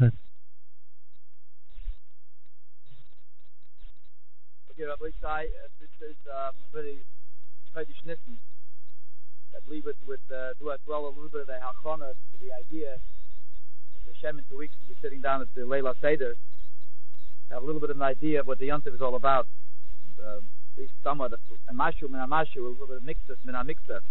ahead. Okay, Rabbi Shai, this is very Chodesh Nissen. I believe it would do us well a little bit of the Hachana to the idea. The Shem in 2 weeks will be sitting down at the Leila Seder. Have a little bit of an idea of what the Yontif is all about. At least somewhat, a mashu min a little bit of mixus min a mixus.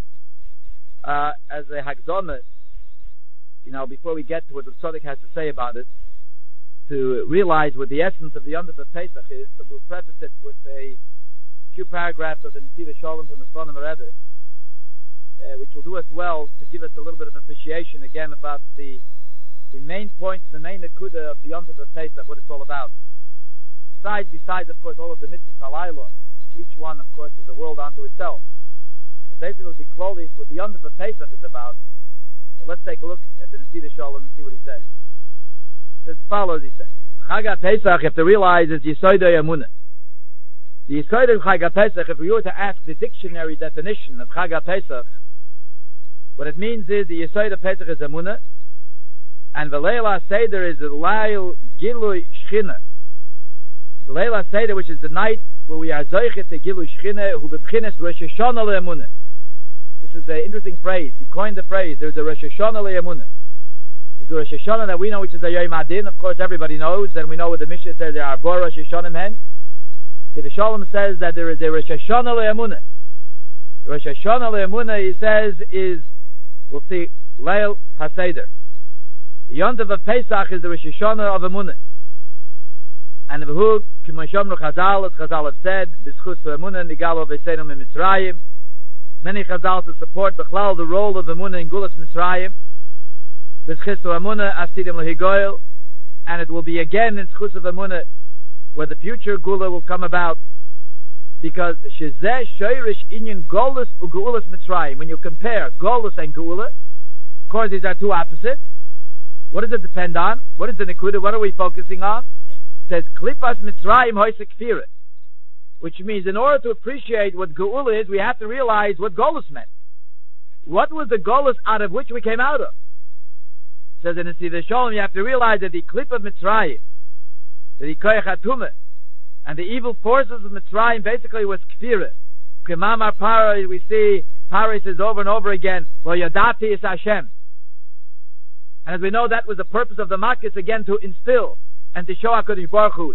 As a Hagzonah, before we get to what the Tzaddik has to say about it, to realize what the essence of the Yontif of Pesach is, so we'll preface it with a few paragraphs of the Nesiva Shalom from the Sfonim Rebbe, which will do us well to give us a little bit of appreciation again about the main point, the main nekuda of the Yontif of Pesach, what it's all about. Besides, of course, all of the mitzvahs halayla, which each one, of course, is a world unto itself. But basically, the Klolis, what the Yontif of Pesach is about. So let's take a look at the Nesiva Shalom and see what he says. It says as follows, he says, Chag HaPesach, you have to realize, is Yesodei Emunah. The Yesodei of Chag HaPesach, if we were to ask the dictionary definition of Chag HaPesach, what it means is the Yesodei of Pesach is Emunah, and the Leila Seder is the Lail Gilui Shchina. The Leila Seder, which is the night where we are Zoichet the Gilui Shchina, who b'bchines Rosh Hashanah le'emunah. This is an interesting phrase. He coined the phrase, there's a Rosh Hashanah le'emunah. There's a Rosh Hashanah that we know, which is a Yom Adin, of course everybody knows, and we know what the Mishnah says, there are Bor Rosh Hashanah men. The Shalom says that there is a Rosh Hashanah le'emunah. The Rosh Hashanah le'emunah, he says, is, we'll see, Leil HaSeder. The Yontif of Pesach is the Rosh Hashanah of Emunah. And who, K'mashomru Chazal, as Chazal have said, B'schus Emunah Nigalo V'Seinu Mitzrayim. Many Chazal to support B'chlal the role of Emunah in Gulas Mitzrayim. B'schus Emunah Asidim Lehigoyel. And it will be again in Schus of Emunah where the future Gula will come about. Because Shezeh Shoirish Inyan Golus U'Geulas Mitzrayim. When you compare Golus and Geula, of course these are two opposites. What does it depend on? What is the Nekuda? What are we focusing on? It says, Klipas Mitzrayim Hoysek Kfira. Which means in order to appreciate what Geula is, we have to realize what Golus meant. What was the Golus out of which we came out of? It says in the Nesiva Shalom, you have to realize that the Klip of Mitzrayim, the Koyach HaTumah, and the evil forces of Mitzrayim basically was Kfira. K'mamar Para, we see, Para says over and over again, Lo Yadati is Hashem. And as we know, that was the purpose of the Makkis, again, to instill and to show HaKadosh Baruch Hu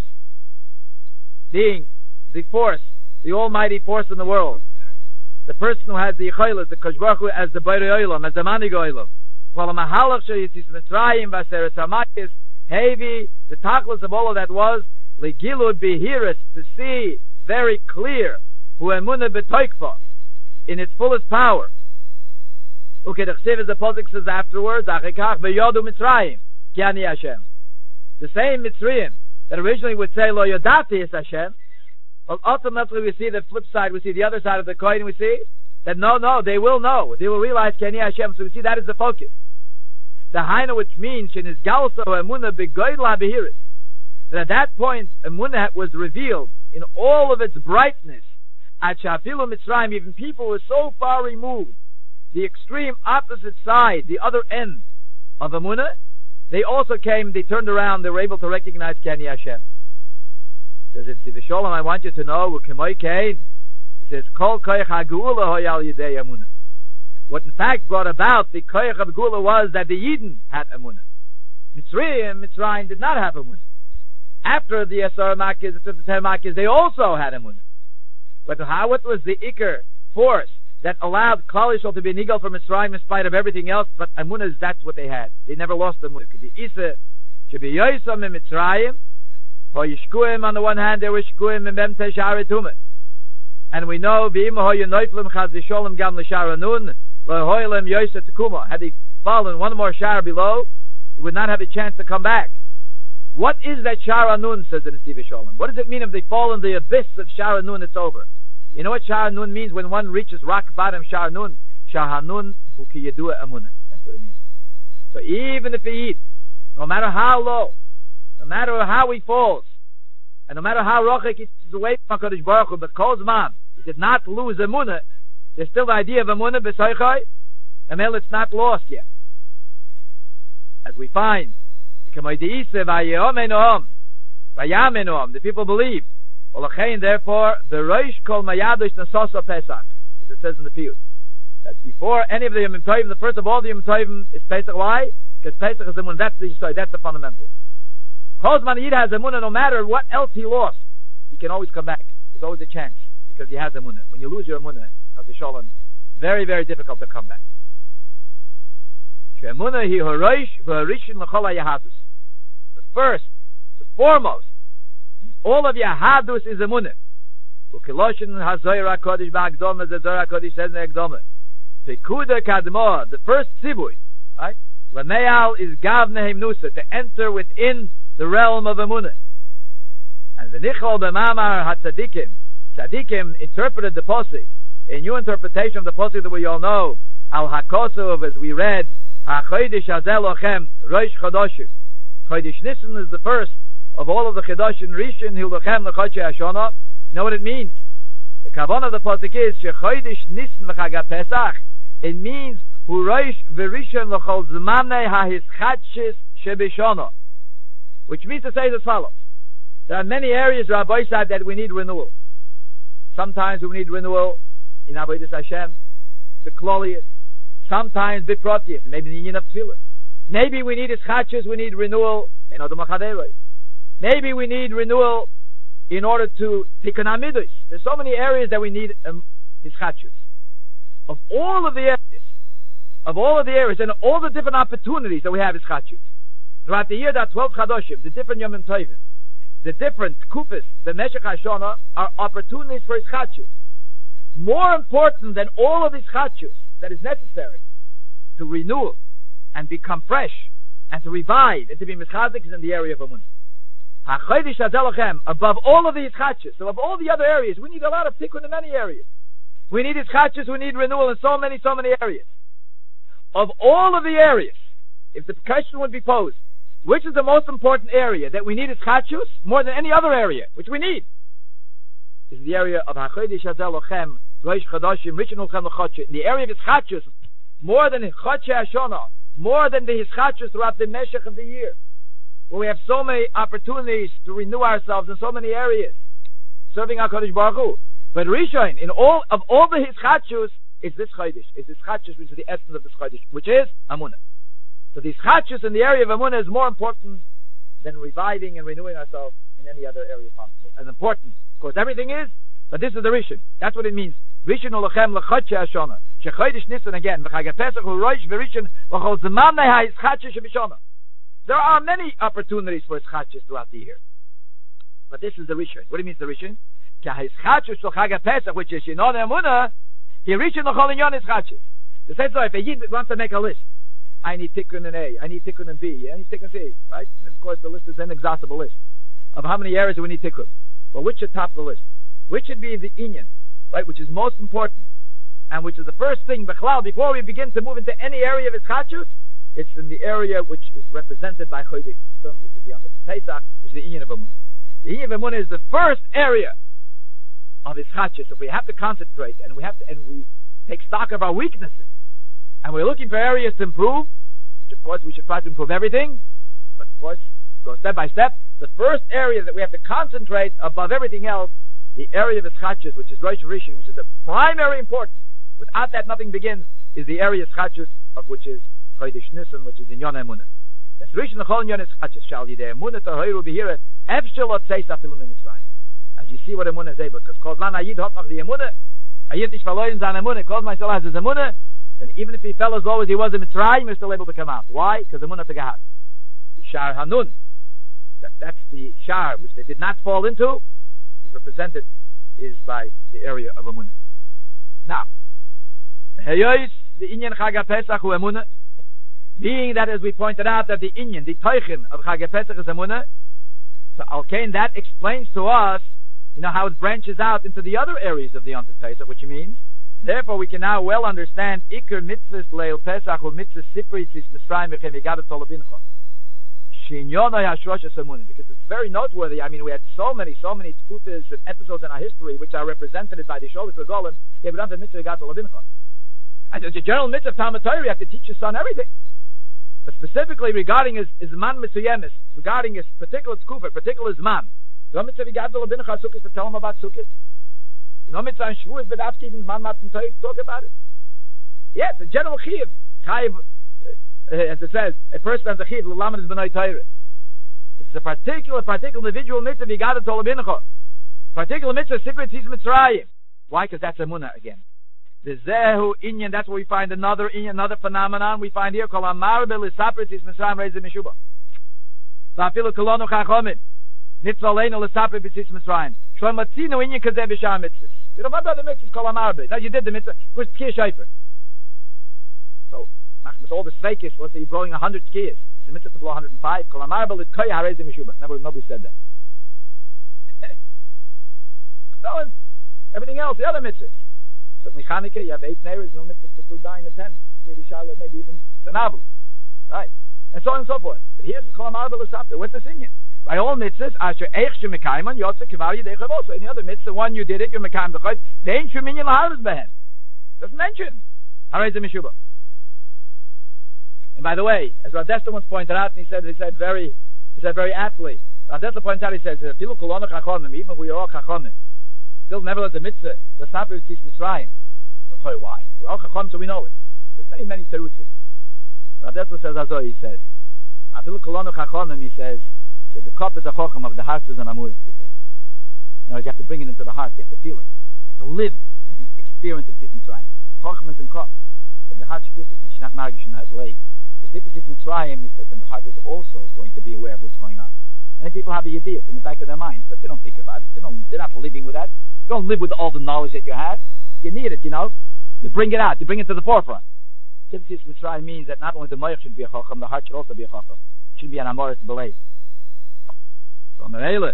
being the force, the almighty force in the world. The person who has the Yechilas, the Kadosh Baruch Hu, as the Borei Olam, as the Manig Olam. While the Mahalach Sheyitzis Mitzrayim, Vaseres HaMakkis, Hevi, the tachlis of all of that was, Legilud Behiris, to see very clear, Hu Emunah B'toikva, in its fullest power. Okay, the Chsiv as the Posik says afterwards, Achikach v'yodu Mitzrayim, ki ani Hashem. The same Mitzrayim that originally would say, Lo yodati is Hashem, well, ultimately we see the flip side, we see the other side of the coin, and we see that no, they will know, they will realize ki ani Hashem, so we see that is the focus. The Haina, which means, Shenis Galso Emunah B'goyl HaBehiris, that at that point, Emunah was revealed in all of its brightness, at Shafilu Mitzrayim, even people were so far removed, the extreme opposite side, the other end of Emunah, they also came, they turned around, they were able to recognize Keni Hashem. Says in Nesiva Shalom, I want you to know, he says, Kol Koyach HaGeula Hoyal Yidei Emunah. What in fact brought about the Koyach of Geula was that the Yidden had Emunah. Mitzrayim did not have Emunah. After the Asar Makkis, the 10 Makkis, they also had Emunah. But what was the Iker force that allowed Klal Yisrael to be nigal from Mitzrayim in spite of everything else? But Emunah, that's what they had. They never lost Emunah. It could be Isa, should be Yosam in Mitzrayim, or Yishkuim on the one hand, they were Yishkuim in Bemte Sha'arei Tumah. And we know, V'im ho yonoiflim chaz v'sholem gam l'shara nun, l'hoilem Yosef Tekuma. Had they fallen one more shara below, he would not have a chance to come back. What is that Shara Nun, says the Nesiva Shalom? What does it mean if they fall in the abyss of Shara Nun, it's over? You know what Shara Nun means when one reaches rock bottom? Shara Nun, Shara Nun, hu ki yedua emunah. That's what it means. So even if he eats, no matter how low, no matter how he falls, and no matter how rochek he is away from HaKadosh Baruch Hu, but Kol Zman, he did not lose emunah, there's still the idea of emunah b'soichai, and it's not lost yet. As we find, The people believe. Therefore, the Rosh Kol Mayadosh Nasosa Pesach, as it says in the Piyut. That's before any of the Yom Tovim. The first of all the Yom Tovim is Pesach. Why? Because Pesach is Emunah. That's the Yisod. That's the fundamental. Kozman Yid has Emunah. No matter what else he lost, he can always come back. There's always a chance because he has Emunah. When you lose your Emunah, as a Shalom, very, very difficult to come back. The first, the foremost, all of Yahadus is Emunah. The first tzibui, right? Lameal is Gavnehem Nusa, to enter within the realm of Emunah. And the Nichol B'mamar HaTzadikim, Tzadikim interpreted the Posik. A new interpretation of the Posik that we all know, Al HaKosov, as we read, HaChodesh Azelochem, Rosh Chodoshim. Chodesh Nisan is the first of all of the Chodoshim Rishon, Hilochem L'Chodshei Hashana. You know what it means? The kavanah of the pasuk is Shechodesh Nisan v'Chag Pesach. It means Hurosh v'Rishon l'Chol Zmanei HaHischatshis Shebishana, which means to say as follows: there are many areas, Rabbi said, that we need renewal. Sometimes we need renewal in Avodas Hashem, the Klolius. Sometimes Biprotius, maybe the Yin of Tefillah. Maybe we need Ischatshis, we need renewal in Odom HaChaderoi. Maybe we need renewal in order to Tikkun HaMiddos. There's so many areas that we need Ischatshus. Of all of the areas, and all the different opportunities that we have Ischatshus. Throughout the year, there are 12 Chadoshim, the different Yom Tovim, the different Kufis, the Meshech HaShana, are opportunities for Ischatshus. More important than all of these Ischatshus that is necessary to renew and become fresh and to revive and to be Mischazik is in the area of Emunah. HaChodesh Azelochem, above all of these Ischatshus, so of all the other areas, we need a lot of tikkun in many areas. We need Ischatshus, we need renewal in so many areas. Of all of the areas, if the question would be posed, which is the most important area that we need Ischatshus more than any other area, which we need, is the area of HaChodesh Azelochem, Rosh Chodoshim, Rishon L'Chem L'Chodshei, in the area of Ischatshus, more than Chodshei Hashana, more than the Ischatshus throughout the Meshech of the year, where we have so many opportunities to renew ourselves in so many areas, serving HaKadosh Baruch Hu. But Rishon, in all the Ischatshus, it's this Chodesh. It's Ischatshus, which is the essence of this Chodesh, which is Amunah. So the Ischatshus in the area of Amunah is more important than reviving and renewing ourselves in any other area possible. As important, of course, everything is, but this is the Rishon. That's what it means. Rishon L'Chem L'Chodshei Hashana. Shechodesh Nisan again. V'Chag Pesach Hurosh v'Rishon L'Chol Zmanei HaIschatshis Shebishana. There are many opportunities for Ischatshus throughout the year, but this is the Rishon. What do you mean the Rishon? Ki HaIschatshus L'Chag Pesach, which is Yinon Emunah, Ki Rishon L'Chol Inyon Ischatshus. The same way, if a Yid wants to make a list, I need tikkun in A, I need tikkun in B, I need tikkun C, right? And of course, the list is an inexhaustible list of how many areas do we need tikkun. Well, which should top the list? Which should be the inyan, right? Which is most important, and which is the first thing, before we begin to move into any area of Ischatshus, it's in the area which is represented by Chodesh, which is the Yom Pesach, which is the inyan of Emunah. The inyan of Emunah is the first area of Ischatshus. If we have to concentrate and we take stock of our weaknesses, and we're looking for areas to improve, which of course we should try to improve everything, but of course go step by step. The first area that we have to concentrate above everything else, the area of Ischatshus, which is Rosh Rishon, which is the primary importance. Without that, nothing begins. Is the area of Ischatshus, of which is Chodesh Nisan, which is in Yon Emunah. That's Rishon L'Chol Yon Ischatshus. Shall Yidei Emunah Tohiru B'Hira Efshel Ot Seis Afilum in Mitzrayim. As you see what Emunah is able, because Kol Zman Ayid Hot Noch the Emunah, Ayid Nish Verloren Zan Emunah, Kol Zman Yisrael has his Emunah, and even if he fell as low as he was in Mitzrayim, he's still able to come out. Why? Because Emunah Tegahat. Shar Hanun. That's the Shar which they did not fall into. Is represented is by the area of Emunah. Now, the Inyan Chag Pesach hu Emunah, being that, as we pointed out, that the Inyan, the Teichen of Chag Pesach is Emunah, so Alkein, that explains to us, how it branches out into the other areas of the Yom Pesach, which means, therefore, we can now well understand Iker Mitzvahs Leil Pesach hu Mitzvahs Sipritzis Mitzrayim V'chem Yigadat Tolabincha. Because it's very noteworthy. I mean, we had so many tkufas and episodes in our history which are represented by the Sholish Regolim. They were done the mitzvah Yigadat Tolabincha. And as a general mitzvah of Talmud Torah, you have to teach your son everything. But specifically regarding his man mitzuyemis, regarding his particular tkufa, particular zman. You know mitzvah v'gadol l'bincha sukkis to tell him about sukkis. You know mitzvah and shvuas b'dafkid man matzim to talk about it. Yes, a general chiyuv. Chayiv, as it says, a person has a chiyuv l'lamed is b'nai Torah. This is a particular individual mitzvah v'gadol l'bincha. Particular mitzvah siprit tzis mitzrayim. Why? Because that's emunah again. The zehu inyan. That's where we find another phenomenon. We find here kol amar belisaprit tzis mitzrayim reizim mishuba. Va'afilu kolonu chachomim. Mitzvah leinu l'saprit tzis mitzrayim. Shlomatzinu inyan kazeh b'shar mitzvahs. We don't want other mitzvahs kol amar be. Now you did the mitzvah. It was tkiyah shayfer. So, with all the sveikis, let's say you're blowing 100 tkiyahs. It's a mitzvah to blow 105. Kol amar belisaprit reizim mishuba. Nobody said that. So, everything else, the other mitzvahs. Certainly Chanukah, you have 8 neighbors, no mitzvahs to do 9 and 10. Maybe Charlotte, maybe even Tanavla. Right? And so on and so forth. But here's the Kol Amar B'L'Sapter. What's this in? By all mitzvahs, Asher Eich Shemekayman, Yotze Kivar Yidei Chavoso. Any other mitzvah, one you did it, you're Mekayim D'Chayt. They ain't Sheminyan L'Harvest Behen. Doesn't mention. Harei Zeh Mishuba. And by the way, as Rav Dessler once pointed out, and he said very aptly, Rav Dessler pointed out, he says, Filu Kolonu Chachomim, even if we are all Chachomim, still nevertheless a mitzvah. The Sapir Tzis Mitzrayim. Why? We're all Chachom, so we know it. There's many terutzim. Rav Dessler says, he says, Afilu Kolonu Chachomim, he says, that the cup is a Chacham of the heart is an Amurit. Now you have to bring it into the heart. You have to feel it. You have to live the experience of Tzis Mitzrayim. Chacham is in cup, but the heart is she's not married, she's not late. The Tzis Mitzrayim, he says, and the heart is also going to be aware of what's going on. Many people have the ideas in the back of their minds, but they don't think about it. They're not living with that. You don't live with all the knowledge that you have. You need it, You bring it out. You bring it to the forefront. Tzis Mitzrayim means that not only the moich should be a chacham, the heart should also be a chacham. It should be an amoris b'leiv. So Me'ele,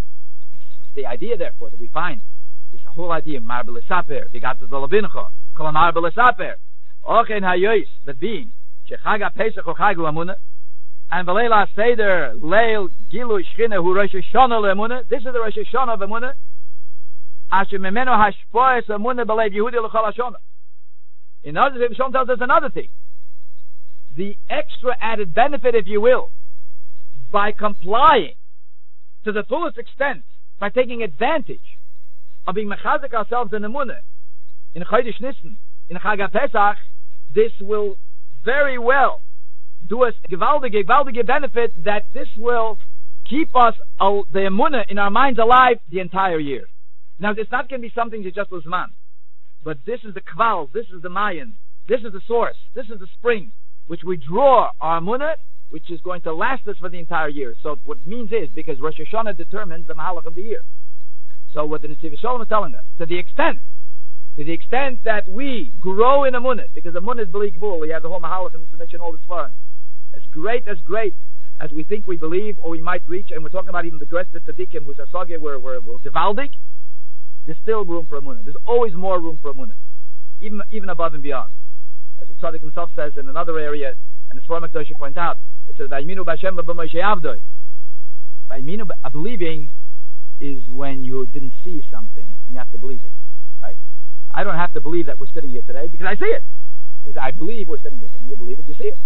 the idea, therefore, that we find is the whole idea. Mar b'lesaper, v'gat zolabincha, kol mar b'lesaper. Ochen hayois, that being shechaga pesach or chagu amunah, and v'leila seder leil gilu shchina hu Rosh Hashanah le'emunah. This is the Rosh Hashanah of emunah. Asher memeno hashpoes emunah b'leiv Yehudi l'chol Hashanah. In other words, Shon tells us another thing. The extra added benefit, if you will, by complying to the fullest extent, by taking advantage of being mechazik ourselves in emunah, in Chodesh Nisan, in Chag HaPesach, this will very well do us gewaldige benefit, that this will keep us the emunah in our minds alive the entire year. Now, it's not going to be something that just was man, but this is the kval, this is the mayan, this is the source, this is the spring, which we draw our emunah, which is going to last us for the entire year. So what it means is, because Rosh Hashanah determines the mahalach of the year. So what the Nesiv Shalom is telling us, to the extent that we grow in emunah, because emunah is b'li gvul, we have the whole mahalach and mention all this far. As great as we think we believe, or we might reach, and we're talking about even the greatest tzaddikim, who's a sagir, we're divaldik, there's still room for emunah. There's always more room for emunah, even above and beyond. As the tzaddik himself says in another area, and as Sforim HaKadosh point out, it says, "Vayiminu b'Hashem b'Moshe Avdoi." Vayiminu, believing is when you didn't see something and you have to believe it, right? I don't have to believe that we're sitting here today because I see it. Because I believe we're sitting here, and you believe it, you see it.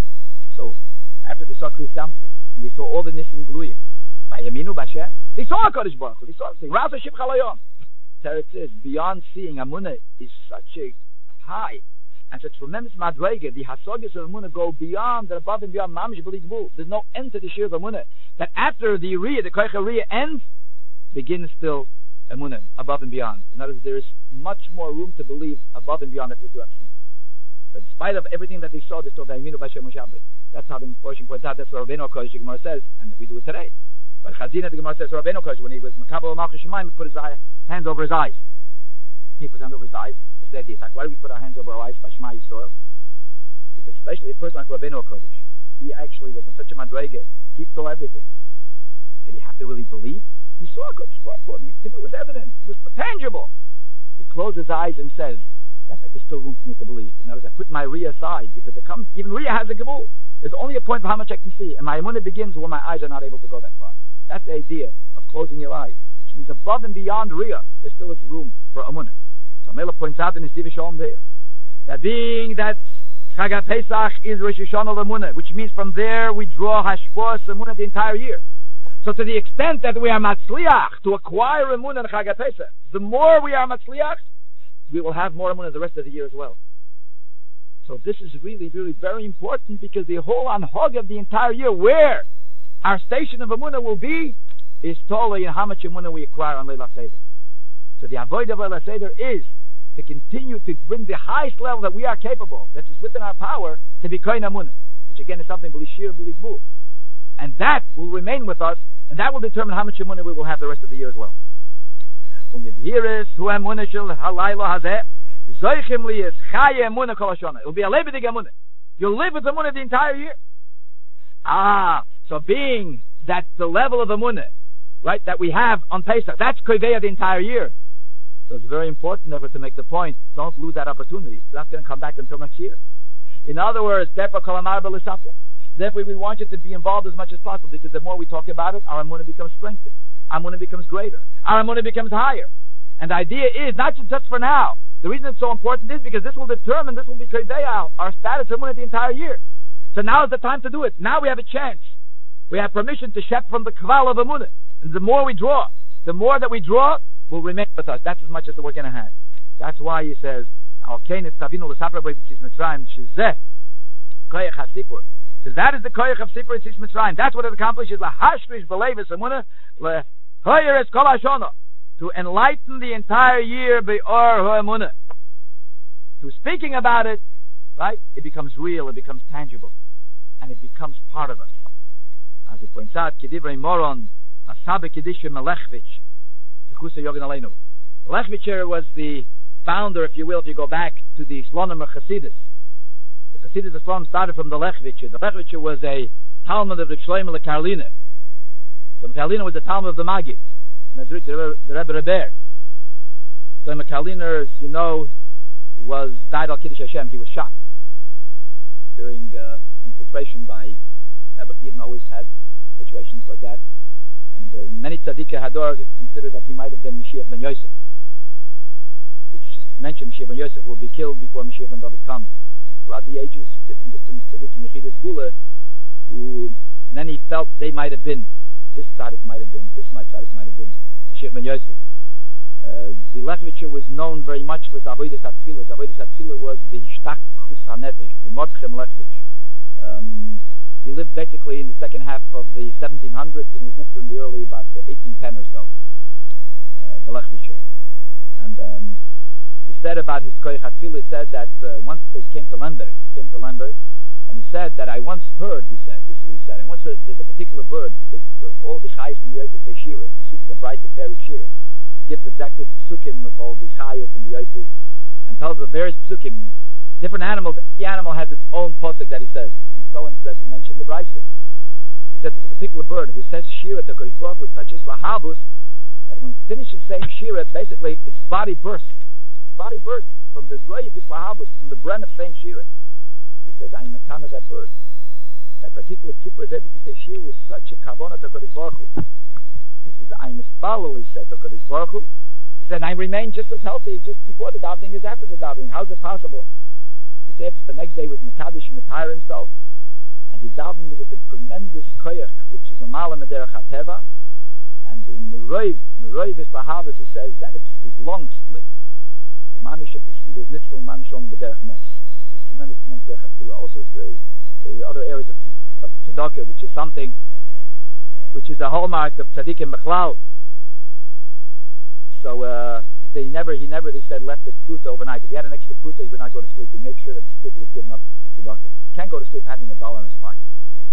So after they saw Kriyas Samson, and they saw all the Nisim Gluyim, Vayiminu b'Hashem, they saw HaKadosh Baruch Hu, they saw everything. Raz Hashem Chalayom. Teretz says, beyond seeing, Amunah is such a high and it's a tremendous madrega. The hasogis of Amunah go beyond and above and beyond mamish b'li gvul. There's no end to the shir of Amunah. That after the Riyah, the Koich Riyah ends, begins still Amunah, above and beyond. In other words, there is much more room to believe above and beyond that what you have seen. But in spite of everything that they saw Vayiminu b'Hashem Moshe Avdoi. That's how the Mephoshim point out. That's what Rabbeinu HaKodesh, the Gemara says, and we do it today. But Chazina, the Gemara says, Rabbeinu HaKodesh, when he was Makabel Malchus Shemayim, he put his hands over his eyes. He put his hands over his eyes. What's the idea? Like, why do we put our hands over our eyes by Shema Yisrael? Because especially a person like Rabbeinu HaKodesh, he actually was on such a madrega. He saw everything. Did he have to really believe? He saw HaKodesh Baruch Hu. It was evident. It was tangible. He closed his eyes and says, there's still room for me to believe. In other words, I put my Riyah aside because it comes, even Riyah has a gevul. There's only a point of how much I can see, and my emunah begins when my eyes are not able to go that far. That's the idea of closing your eyes, which means above and beyond Riyah, there still is room for emunah. So Mela points out in his Nesiv Shalom there, that being that Chag HaPesach is Rosh Hashanah L'Emunah, which means from there we draw Hashpos Emunah the entire year. So to the extent that we are Matzliach to acquire Emunah in Chag HaPesach, the more we are Matzliach, we will have more Emunah the rest of the year as well. So this is really, really very important, because the whole anhog of the entire year, where our station of Emunah will be, is totally in how much Emunah we acquire on Leila Seder. So the avoid of Leila Seder is to continue to bring the highest level that we are capable, that is within our power, to be Kohen Emunah, which again is something B'lishir B'ligvul. And that will remain with us, and that will determine how much Emunah we will have the rest of the year as well. It will be a lebedig Emunah. You'll live with Emunah the entire year. So being that the level of Emunah, right, that we have on Pesach, that's Koveya the entire year. So it's very important, therefore, to make the point, don't lose that opportunity. It's not going to come back until next year. In other words, therefore we want you to be involved as much as possible, because the more we talk about it, our Emunah becomes strengthened. Our Emunah becomes greater. Our Emunah becomes higher. And the idea is, not just for now. The reason it's so important is because this will be Koveya, our status of Emunah the entire year. So now is the time to do it. Now we have a chance. We have permission to shep from the Kval of Emunah. And the more we draw, the more that we draw will remain with us. That's as much as we're going to have. That's why he says, because that is the koyach of Sipur Yitzis Mitzrayim. That's what it accomplishes. To enlighten the entire year be'or ha'emunah. To speaking about it, right? It becomes real, it becomes tangible, and it becomes part of us. As he points out, Kedivrei Moron, Asabe Kedishim Melechvich, Zekusa Yogan Aleinu. Melechvicher was the founder, if you will, if you go back to the Slonim of Chassidus. The Chassidus of Slonim started from the Lechvicher. The Lechvicher was a Talmud of the Shlomo Karliner. The Karliner was the Talmud of the Maggid. The Rebbe Reber. Shlomo Karliner, as you know, died al Kiddush Hashem. He was shot during infiltration by Rebbe Chiyudim. Always had situations like that. And many Tzadikei Hador consider that he might have been Mashiach ben Yosef, which is mentioned Mashiach ben Yosef will be killed before Mashiach ben David comes. And throughout the ages, different Tzadikim, Yechidus Gula, who many felt they might have been. This Tzadik might have been. This Tzadik might have been Mashiach ben Yosef. The Lechvicher was known very much for his Avodas HaTfilah. His Avodas HaTfilah was the Shtachus HaNefesh, the Mordechem Lechvich. He lived basically in the second half of the 1700s, and was lived in the early about 1810 or so. The Lechvicher. And he said about his Koyach HaTfilah, he said that once he came to Lemberg, and he said that I once heard, this is what he said, I once heard that there's a particular bird, because all the Chayas in the Yoitis say Shira. You see there's a Bryce of Perik Shira. It gives exactly the psukim of all the Chayas and the Yoitis, and tells the various psukim, different animals. Every animal has its own posuk that he says. And so on, as we mentioned the Bryce. He said there's a particular bird who says Shira to Kodesh Baruch Hu such as Lahabus, that when it finishes saying Shira, basically its body bursts. Its body bursts from the Roy of its Lahabus, from the bren of saying Shira. He says, I am a kind of that bird. That particular keeper is able to say Shira with such a kavana to Kodesh Baruch Hu. This is I am he said to Kodesh Baruch Hu. He said, I remain just as healthy just before the davening as after the davening. How is it possible? He said the next day was Mekadosh and Matayr himself, and he davened with a tremendous koyach, which is a Mala Mederach HaTeva, and the Meroiv is Lahavas, he says that his lungs split. The Mamish of the sea was Nitzvah Mamish on the Derech Netz. It's a tremendous Derech HaTeva. Also, other areas of tzedakah, which is something which is a hallmark of tzaddikim b'chlal. So he never, he said, left the pruta overnight. If he had an extra pruta, he would not go to sleep. He'd make sure that the pruta was given up to tzedakah. Can't go to sleep having $1 in his pocket.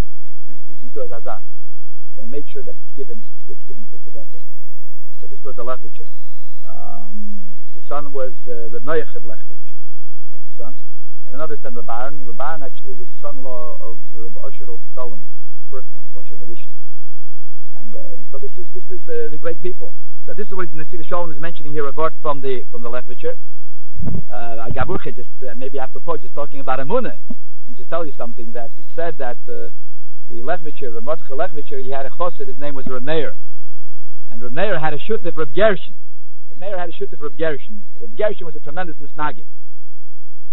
So he made sure that it's given for tzedakah. So this was the Lechvicher. The son was Reb Noach of Lechvich. That was the son. And another son, Reb Aaron. Reb Aaron actually was the son-in-law of Reb Osher Stalin, the first one, Osher Harishon. And so this is the great people. So this is what Nesiv Shalom is mentioning here, a word from the Lechvicher. Gaburche, just maybe apropos, just talking about Emunah. And to tell you something, that it said that the Lechvicher, the Mordechai Lechvicher, he had a chosed, his name was Reb Meir. And Reb Meir had a shutef Reb Gershon. Reb Meir had a shutef Reb Gershon. Reb Gershon was a tremendous misnagid.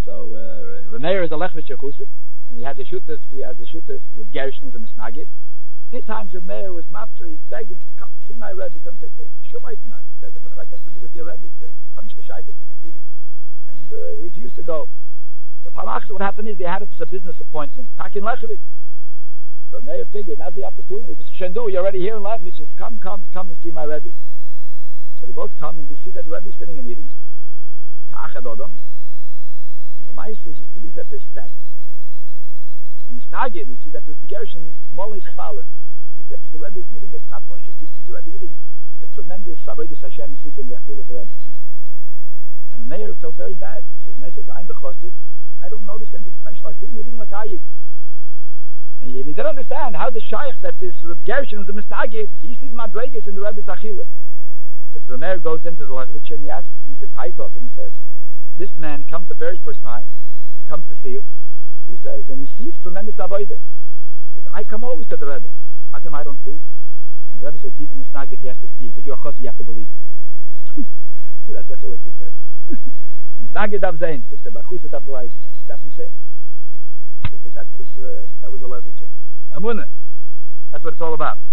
So Rameir is a Lechvitcher Chusid, and he had the Shutas with Gershon with the Misnagid. Many times Rameir was Mapter, he's begging, come see my Rebbe, come say, sure, my He said, what have I got to do with your Rebbe? He says, and he refused to go. So Palachas, what happened is they had a business appointment, Takin Lechvitch. So Meir figured, now's the opportunity. He says, Shendu, you're already here in Lechvitch. He says, come and see my Rebbe. So they both come and they see that the Rebbe is sitting and eating. Ka'achad Odom. And Meister, he sees that there's that in Misnagid, you see that there's the Gershon Molei Spalit. He said, the Rebbe is eating, it's not Poshet. He sees the Rebbe eating the tremendous Avodas Hashem he sees in the Achil of the Rebbe. And the Meir felt very bad. So the Meir says, I'm the Chosid. I don't notice anything special. I see him eating like I eat. And he didn't understand how the Shaykh that this Gershon is the Misnagid, he sees Madregas in the Rebbe's Achil. So the Meir goes into the Lechvitch and he asks him, he says, hi, talk, and he says, this man comes the very first time, he comes to see you. He says, and he sees tremendous avodah. He says, I come always to the Rebbe. How come I don't see? And the Rebbe says, he's a Misnagid, he has to see. But you're a Chos, you have to believe. So that's a chilek, he says. Misnagid av zayin, so the Bachus av b'layim. That's what I'm saying. So that was a Lechvitcher. Amunah. That's what it's all about.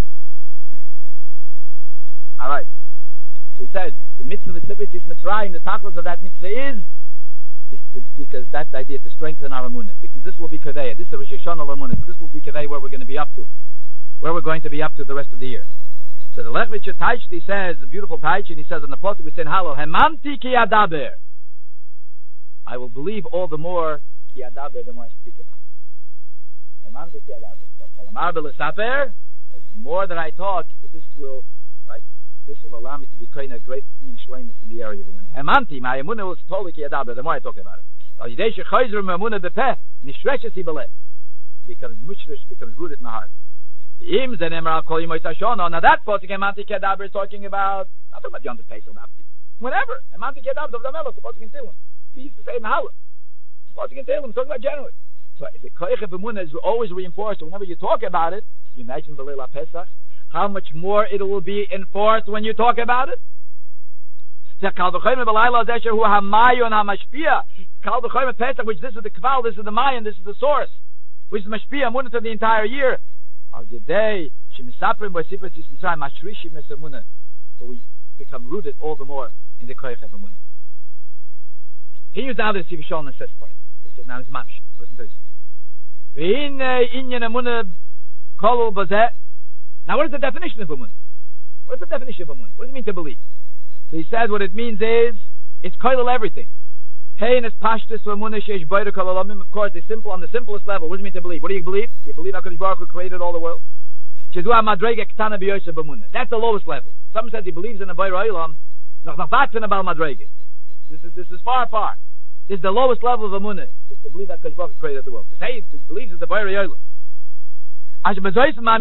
All right. So he says, the mitzvah mitzvah is Mitzrayim, the tachlis of that mitzvah is because that's the idea, to strengthen our amunah. Because this will be Kaveya. This is a Rosh Hashanah amunah. So this will be Kaveya where we're going to be up to. Where we're going to be up to the rest of the year. So the Lechvitcher Taichti says, a beautiful Taich, and he says in the Pasuk, we say, Hallo, Hemanti ki adaber. I will believe all the more ki adaber, the more I speak about it. Hemanti ki adaber. So, Kalamar b'lesaper, as more that I talk, this will, right? This will allow me to be kind of great in shlemus in the area of amunah. Hemanti, my amunah was totally ki adaber, the more I talk about it. Yidei shechayzer me'amunah bepeh, nishreshes hi beleh. Becomes mushrish, becomes rooted in the heart. Now that pasuk Hemanti ki adaber is talking about, not talking about Yom Pesach, whenever. Hemanti ki adaber of the Melech, the pasuk in Tehillim. We used to say in Mahalach. The pasuk in Tehillim, talking about generally. So the koich of amunah is always reinforced. So whenever you talk about it, you imagine the Leila Pesach, how much more it will be enforced when you talk about it. Kal v'choyim b'layla desher hu hamayon hamashpia. Kal v'choyim Pesach, which this is the kval, this is the mayon, this is the source, which is mashpia amunah to the entire year. Al yedei shemisaprim b'sifas yismitzrayim mashrishim es amunah. So we become rooted all the more in the koich of amunah. He used now the Sivishol Neses part. He says now it's mamsh. Listen to this. V'hinei inyan amunah kolol bazeh. Now, what is the definition of amunah? What is the definition of amunah? What does it mean to believe? So he said what it means is, it's koilel everything. Hein es pashtus amunah sheish boyre kol olamim. Of course, it's simple on the simplest level. What does it mean to believe? What do you believe? You believe HaKadosh Baruch Hu created all the world. Shedu ha-madrega ktana b'yosef amunah. That's the lowest level. Some said he believes in a boyre olam. Noch vatzen abal madrega. This is far. This is the lowest level of amunah. It's to believe that HaKadosh Baruch Hu created the world. To say he believes in the boyre olam. I feel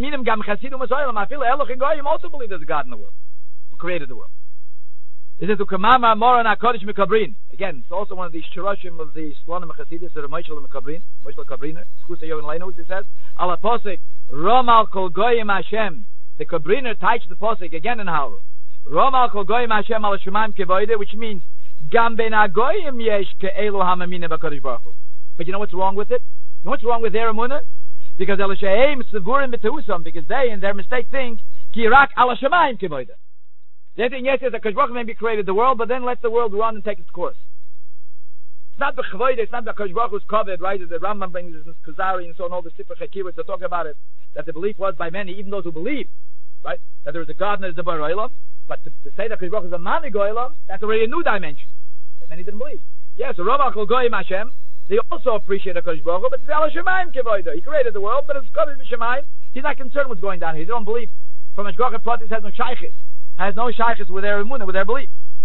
Elohim also believe there's a God in the world who created the world. This is Ukamama Moran HaKodesh Mekabrin. Again, it's also one of these Shirashim of the Slonim HaChasidus that are Moshel Mekabrin, Moshel Kabriner, Skusa Yogan Leinos, it says, Ala Posek, Romal Kol Goyim Hashem. The Kabriner touched the Posek again in Haru. Romal Kol Goyim Hashem Ala Shemaim Kevoide, which means, Gam Ben HaGoyim Yesh Ke'elu HaMamina B'Kodesh Baruch Hu. But you know what's wrong with it? You know what's wrong with their Emunah? Because they, in their mistake, think Kirak ala Shemaim Kevoida. They think yes, that HaKadosh Baruch Hu maybe created the world, but then let the world run and take its course. It's not the Chavoida, it's not the HaKadosh Baruch Hu's covered, right? The Rambam brings this in Kuzari and so on, all the Sifra Chakiris to talk about it. That the belief was by many, even those who believe, right, that there is a God and there is a Bar Olam. But to say that HaKadosh Baruch Hu is a Mani Goylam, that's already a new dimension that many didn't believe. Yes, so Rav Kol Goyim Hashem. They also appreciate HaKadosh Baruch Hu, but it's Ala Shemaim Kevoida. He created the world, but it's Kodesh B'Shemaim. He's not concerned what's going down here. He don't believe. From Hashgacha Pratis has no shaykhis. Has no shaykhis with their emunah, with their belief.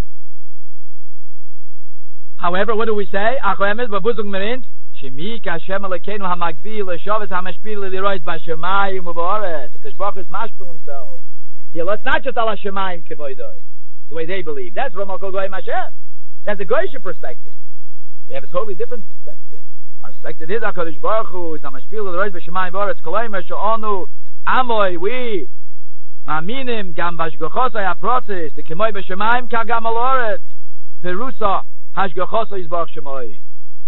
However, what do we say? Achoemet b'buzug merint shemi k'Hashem Elokeinu hamagbil l'shavas hamashpil l'lirois b'Shemayim u'ba'aretz. HaKadosh Baruch Hu is mashpil himself. It's not just Ala Shemaim Kevoida, the way they believe. That's Ramal Kol Goyim Hashem. That's a Goyish perspective. We have a totally different perspective. Our perspective is HaKadosh Baruch Hu is HaMashpil l'rois b'Shemayim u'ba'aretz kolaymer she'onu amoy we ma'aminim gam b'ashgochosai haprotis t'kemoi b'Shemayim kagam al oretz perusa hashgochosai yizbarach shemoi.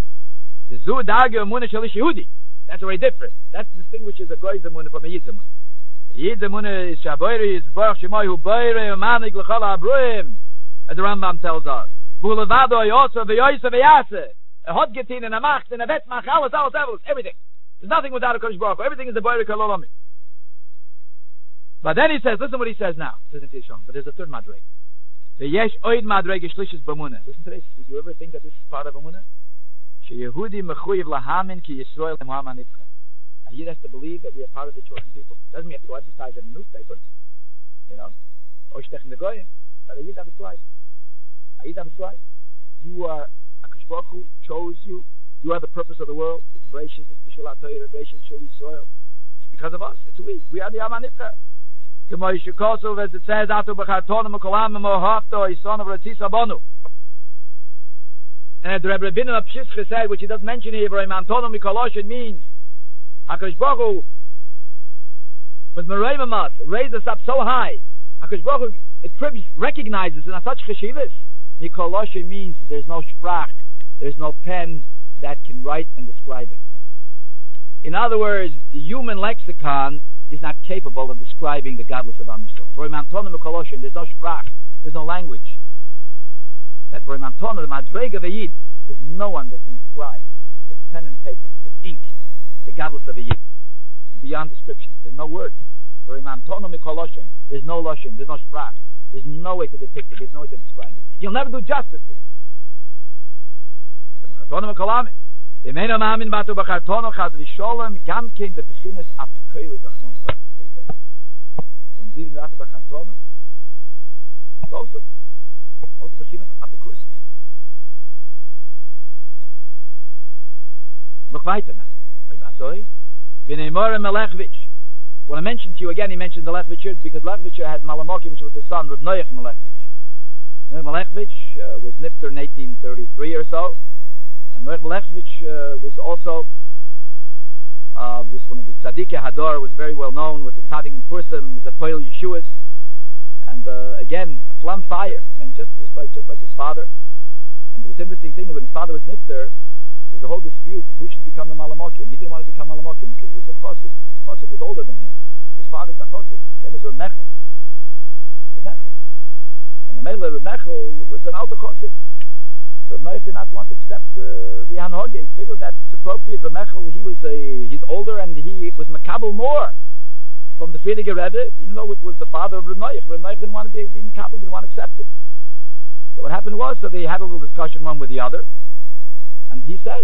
The Zu Darga Emunah Shalish Yehudi. That's very different. That distinguishes a Goy's Emunah from a Yid's Emunah. Yid's Emunah is Shaboyri, is Baruch Shemoy Hu Boyre, Manik L'chol HaBruim, as the Rambam tells us. V'hu levado yosa v'yosa v'yase. A hot getin and a macht and a vet mach, alles, everything. There's nothing without a Kodesh Baruch Hu. Everything is the Boyre Kol Olamim. But then he says, listen what he says now. Listen to Yishon. But there's a third madreg. The yesh oid madreg shlishis b'munah. Listen to this. Would you ever think that this is part of Emunah? She Yehudi mechuyev lahamin ki Yisrael lemuham hanivcha. A Yid has to believe that we are part of the chosen people. Doesn't mean you have to go advertise it in the newspaper. You know? Or shtechen the goyim. But a Yid has a life. A Yid has a life. You are, HaKadosh Baruch Hu chose you. You are the purpose of the world. It's gracious, it's B'shul HaTorah, gracious, Shul Yisrael. It's because of us. It's we. We are the Am HaNivcha. K'mo Yishukosov, as it says, Atu b'chartonim u'kolam u'mohavto, Yison of Ratzis Abonu. And the Rebbe Rabbeinu of Pshischa said, which he doesn't mention here, but Antonim Mikolosh, it means HaKadosh Baruch Hu was Merayim us, raised us up so high. HaKadosh Baruch Hu recognizes in such cheshivas. Mikolosh means there's no sprach, there's no pen that can write and describe it. In other words, the human lexicon is not capable of describing the godless of Am Yisrael. There's no sprach, there's no language. That for Mantonim, the Madreg of a Yid, there's no one that can describe with pen and paper, with ink, the godless of a Yid. Beyond description. There's no words. For Mantonim Mikoloshin, there's no Loshin, there's no sprach. There's no way to depict it, there's no way to describe it. You'll never do justice to it. The main of Amin Batu Bachartono Chaz Visholem Gamkin the Bechinas Apikoyus Rachmon. So I'm reading the Batu Bachartono. Also the Bechinas Apikoyus. Look weiter now. Vinemore Melechvich. When I mentioned to you again, he mentioned the Lechvich because Lechvich had Malamokim, which was his son, Reb Noach Melechvich. Melechvich was nifter in 1833 or so. And Noach Melechvich was also was one of the Tzadikei Hador, was very well known, was a Tzadik Mepursim, was a Poel Yeshuas, and again a flam fire. I mean, just like his father. And there was an interesting thing when his father was nifter, there was a whole dispute of who should become the Malamokim. He didn't want to become Malamokim because it was a Chossid. Chossid was older than him. His father's a Chossid. Then was Reb Nechel. And the Mele Reb Nechel was an alter Chossid. So Noach did not want to accept the Hanhoge. He figured that it's appropriate. Reb Nechel, he's older and he was Makabel more from the Friediger Rebbe, even though it was the father of Reb Noach. Reb Noach didn't want to be Makabel, didn't want to accept it. So what happened was, so they had a little discussion one with the other, and he said,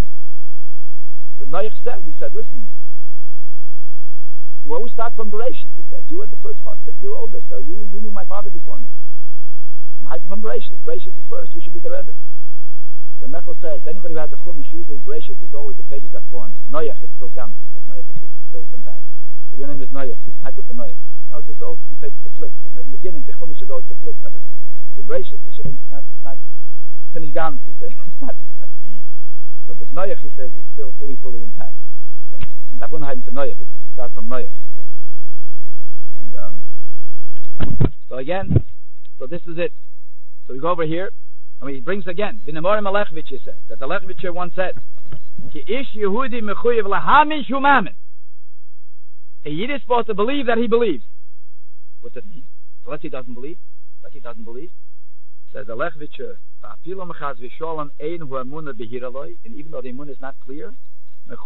listen, you always start from Bereshit, he says. You were the first Chassid, you're older, so you knew my father before me. I'm from Bereshit. Bereshit is first, you should be the Rebbe. So Mechel says, anybody who has a Chumash, usually Bereshit is always the pages that torn. Noach is still down, he says. Noach is still intact. So your name is Noach, he's hyper for Noach. Now there's always two pages to flip. In the beginning, the Chumash is always to flip. That is, the Bereshit is not finished gone, he says. So, but Noach, he says, is still fully intact. So, that wouldn't happen to Noach, it should start from Noach. And, so again, so this is it. So we go over here, and he brings again, Vinemore Melechvich, he says, that the Lechvicher once said, Ki ish Yehudi mechuyev lahamin shumamin. A Yid is supposed to believe that he believes. What does that mean? Unless he doesn't believe. Says the Lechvicher, and even though the emunah is not clear, the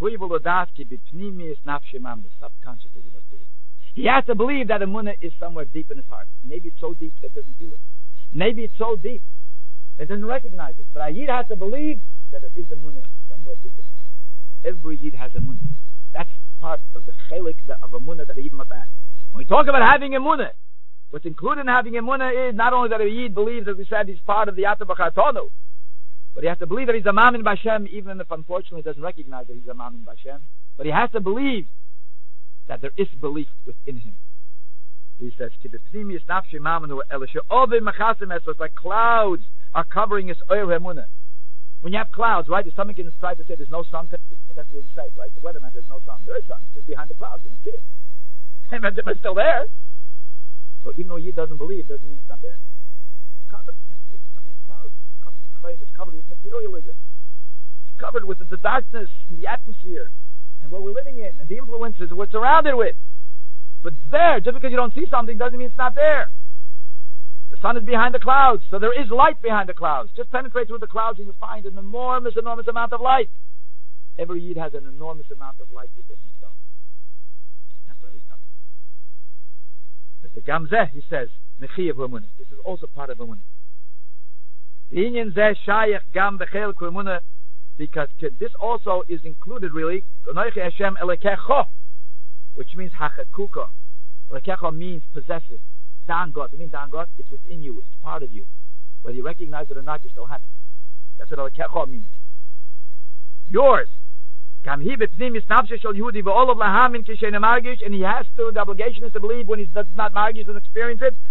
subconsciously he does believe. He has to believe that emunah is somewhere deep in his heart. Maybe it's so deep that he doesn't feel it. Maybe it's so deep that he doesn't recognize it. But a Yid has to believe that there is emunah somewhere deep in his heart. Every Yid has emunah. That's part of the chelik of emunah that a Yid must have. When we talk about having emunah, what's included in having emunah is not only that a Yid believes, as we said, he's part of the Yata B'Chartonu, but he has to believe that he's a Mamin B'Hashem, even if unfortunately he doesn't recognize that he's a Mamin B'Hashem. But he has to believe that there is belief within him. He says, it's like clouds are covering his oil emunah. When you have clouds, right, if someone can try to say there's no sun, well, that's what we say, right? The weatherman, there's no sun. There is sun. It's just behind the clouds. You don't see it. But it's still there. So even though Yid doesn't believe, doesn't mean it's not there. It's covered with clouds. It's covered with materialism. covered with the darkness and the atmosphere and what we're living in and the influences we're surrounded with. But there, just because you don't see something doesn't mean it's not there. The sun is behind the clouds, so there is light behind the clouds. Just penetrate through the clouds and you find an enormous, enormous amount of light. Every Yid has an enormous amount of light within himself. Temporary cover. But the Gamzeh, he says, Mechiyev Emunah. This is also part of Emunah. Inyan Zeh Shayach Gam Bechel Emunah, because this also is included really, Hashem Elekecho, which means Hachakuka. Elekecho means possessive. Dan God. What means Dan God? It's within you. It's part of you. Whether you recognize it or not, you still have it. That's what Elekecho means. Yours. And he has to, the obligation is to believe when he does not margish and experience it.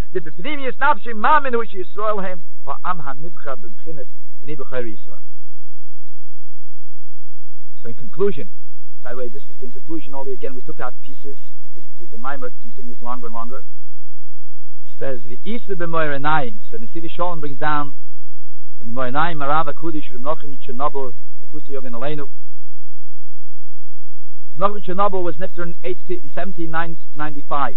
So in conclusion, by the way, this is in conclusion only, again, we took out pieces because the mimer continues longer and longer. It says, the Isa b'moyrenayim. So the Nesiv Sholem brings down the Moyrenayim, Marav HaKudish, Reb Nochim Chernobyl, Zechusi Yogan Aleinu. Nochim Chernobyl was nifter in 1795,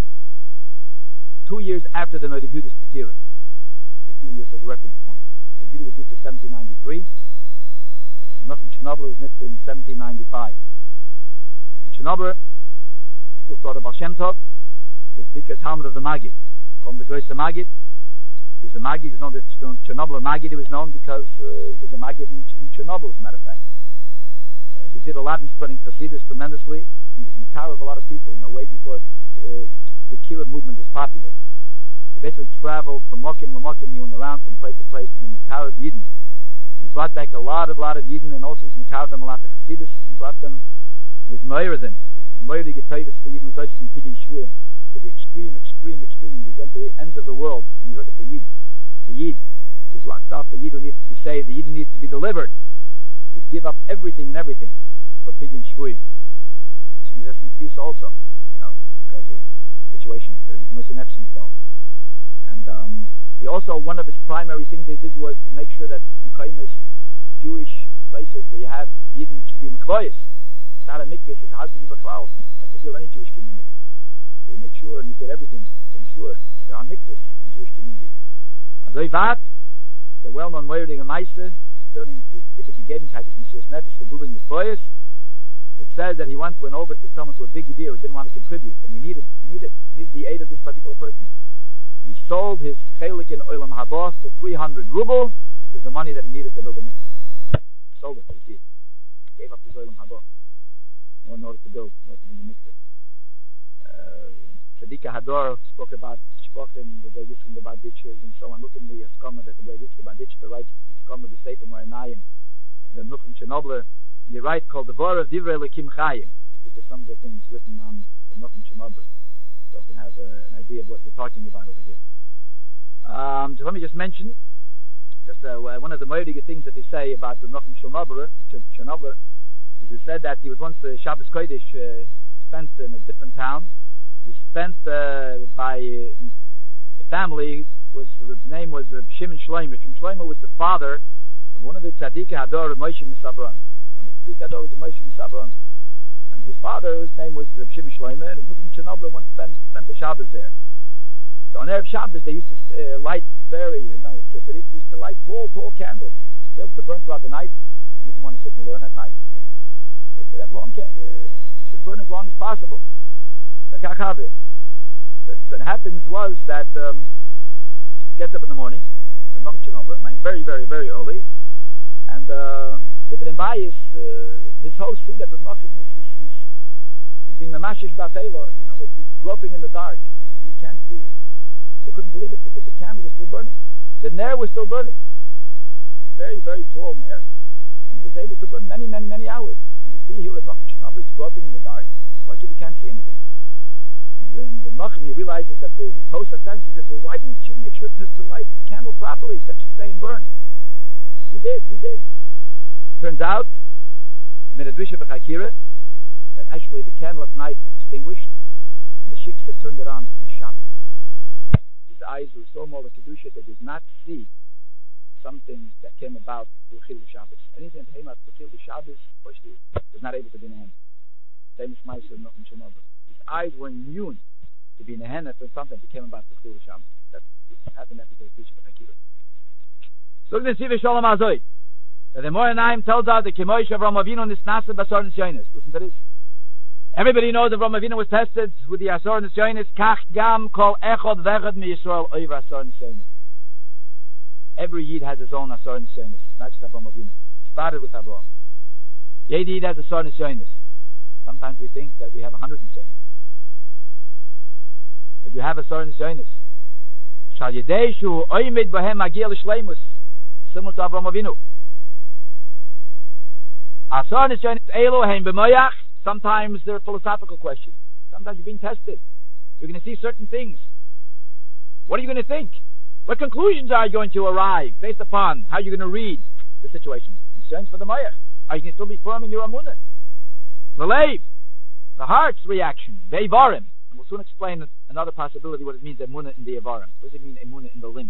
2 years after the Noda B'Yehuda's Petira. Just using this as a reference point. Noda B'Yehuda was nifter in 1793. Nochim Chernobyl was nifter in 1795. Chernobyl still thought of Baal Shem Tov. There's Dika Talmud of the Maggid, called the Groise Maggid. He was a Maggid. He was known as Chernobyl Maggid. He was known because he was a Maggid in Chernobyl, as a matter of fact. He did a lot in spreading Hasidus tremendously. He was Makar of a lot of people, way before the Kibbutz movement was popular. He basically traveled from Mokim to Mokim. He went around from place to place in the Makar of Yidden. He brought back a lot of Yidden, and also he was Makar of them a lot of Hasidus. He brought them with Meir them. Meir the Getavis for Yidden was also in Pidyon Shvuim to the extreme. He went to the ends of the world when he heard of the Yid. The Yid was locked up. The Yid who needs to be saved. The Yid who needs to be delivered. He would give up everything for Pidyon Shvuim. So he was asking peace also, because of situations that he was Mosenefs himself. And he also, one of his primary things they did was to make sure that Mekaymis, Jewish places where you have Yidden should be Mekvoyis. Without a mikveh, says, how can you Beklal? I can build any Jewish community. They made sure, and he did everything to ensure that there are mikvahs in Jewish communities. Azoi Vat, the well-known Moyerding of Meise, concerning his Ipikigebenkeit, his Messias Nefesh for building the Koyas, it says that he went over to someone to a big Yevir who didn't want to contribute, and he needed the aid of this particular person. He sold his chelik in Olam Haba for 300 ruble, which is the money that he needed to build the mikvah. Sold it, you see. Gave up his Olam Haba in order to build the mikvah. Tzadika Hador spoke about Shpochim, the Yitzchak, the Baditches, and so on. Look in the Skama that the Yitzchak, the Baditch, the right Skama, the Sefer Moranayim, the Nuchim Chernobyl, the right called the Vora of Divrei Elokim Chayim, which is some of the things written on the Nuchim Chernobyl. So we can have an idea of what we're talking about over here. So let me just mention one of the moedic things that they say about the Nuchim Chernobyl is it said that he was once the Shabbos Kodesh spent in a different town. He spent by the family his name was Shimon Shlomo. Shimon Shlomo was the father of one of the Tzadikei Hador, Moshe Misavron. One of the Tzadikei Hador was Moshe Misavron, and his father's name was Shimon Shlomo. And Muslim Chernobyl once spent the Shabbos there. So on Erev Shabbos they used to light electricity. They used to light tall candles to be able to burn throughout the night. You didn't want to sit and learn at night. So should have long candles. Should burn as long as possible. So what happens was that gets up in the morning, the Nochim Chernobyl, very, very, very early, and David and Bayis, his host, see that the Nochim is being mamashish b'atayla, like he's groping in the dark. You can't see it. They couldn't believe it because the candle was still burning. The Nair was still burning. Very, very tall Nair, and he was able to burn many, many, many hours. And you see here with Nochim Chernobyl is groping in the dark. Unfortunately, you can't see anything. And the Nochim, he realizes that his host at times, he says, well, why didn't you make sure to light the candle properly? That should stay and burn. We did. Turns out, we made a Drisha v'chakira, that actually the candle at night extinguished, and the shiksa turned it on Shabbos. His eyes were so more kedusha that did not see something that came about through Chil Shabbos. Anything that came out through Chil Shabbos, was not able to be Nehen. Same as Meiser of Nochem Chernobyl. His eyes were immune to be Nehen from something that came about through Chil Shabbos. That's what happened after the teaching of Akiva. So the Siva Shalom Azoi. That the Moira Naim tells us the Kemoish of Avraham Avinu Nisnasa Basar Nisyonis. Listen to this. Everybody knows that Avraham Avinu was tested with the Asar Nisyonis. Kach Gam Kol Echod Vechad Mi Yisrael Oiv Asar Nisyonis. Every Yid has his own Asar Nisyonis. It's not just Avraham Avinu. It started with Avraham. Yedi Yid has Asar Nisyonis. Sometimes we think that we have 100 Nisyonis. But we have Asar Nisyonis. Shal Yedei Shu Oimid Bahem Agil Shleimus. Similar to Avraham Avinu. Asar Nisyonis Eloheim B'moyach. Sometimes they're philosophical questions. Sometimes you're being tested. You're going to see certain things. What are you going to think? What conclusions are you going to arrive based upon how you're going to read the situation? Concerns for the Moyach. Are you going to still be firm in your Amunah? The Leib, the heart's reaction. Ve'avarim. And we'll soon explain another possibility what it means Amunah in the Avarim. What does it mean Amunah in the limbs?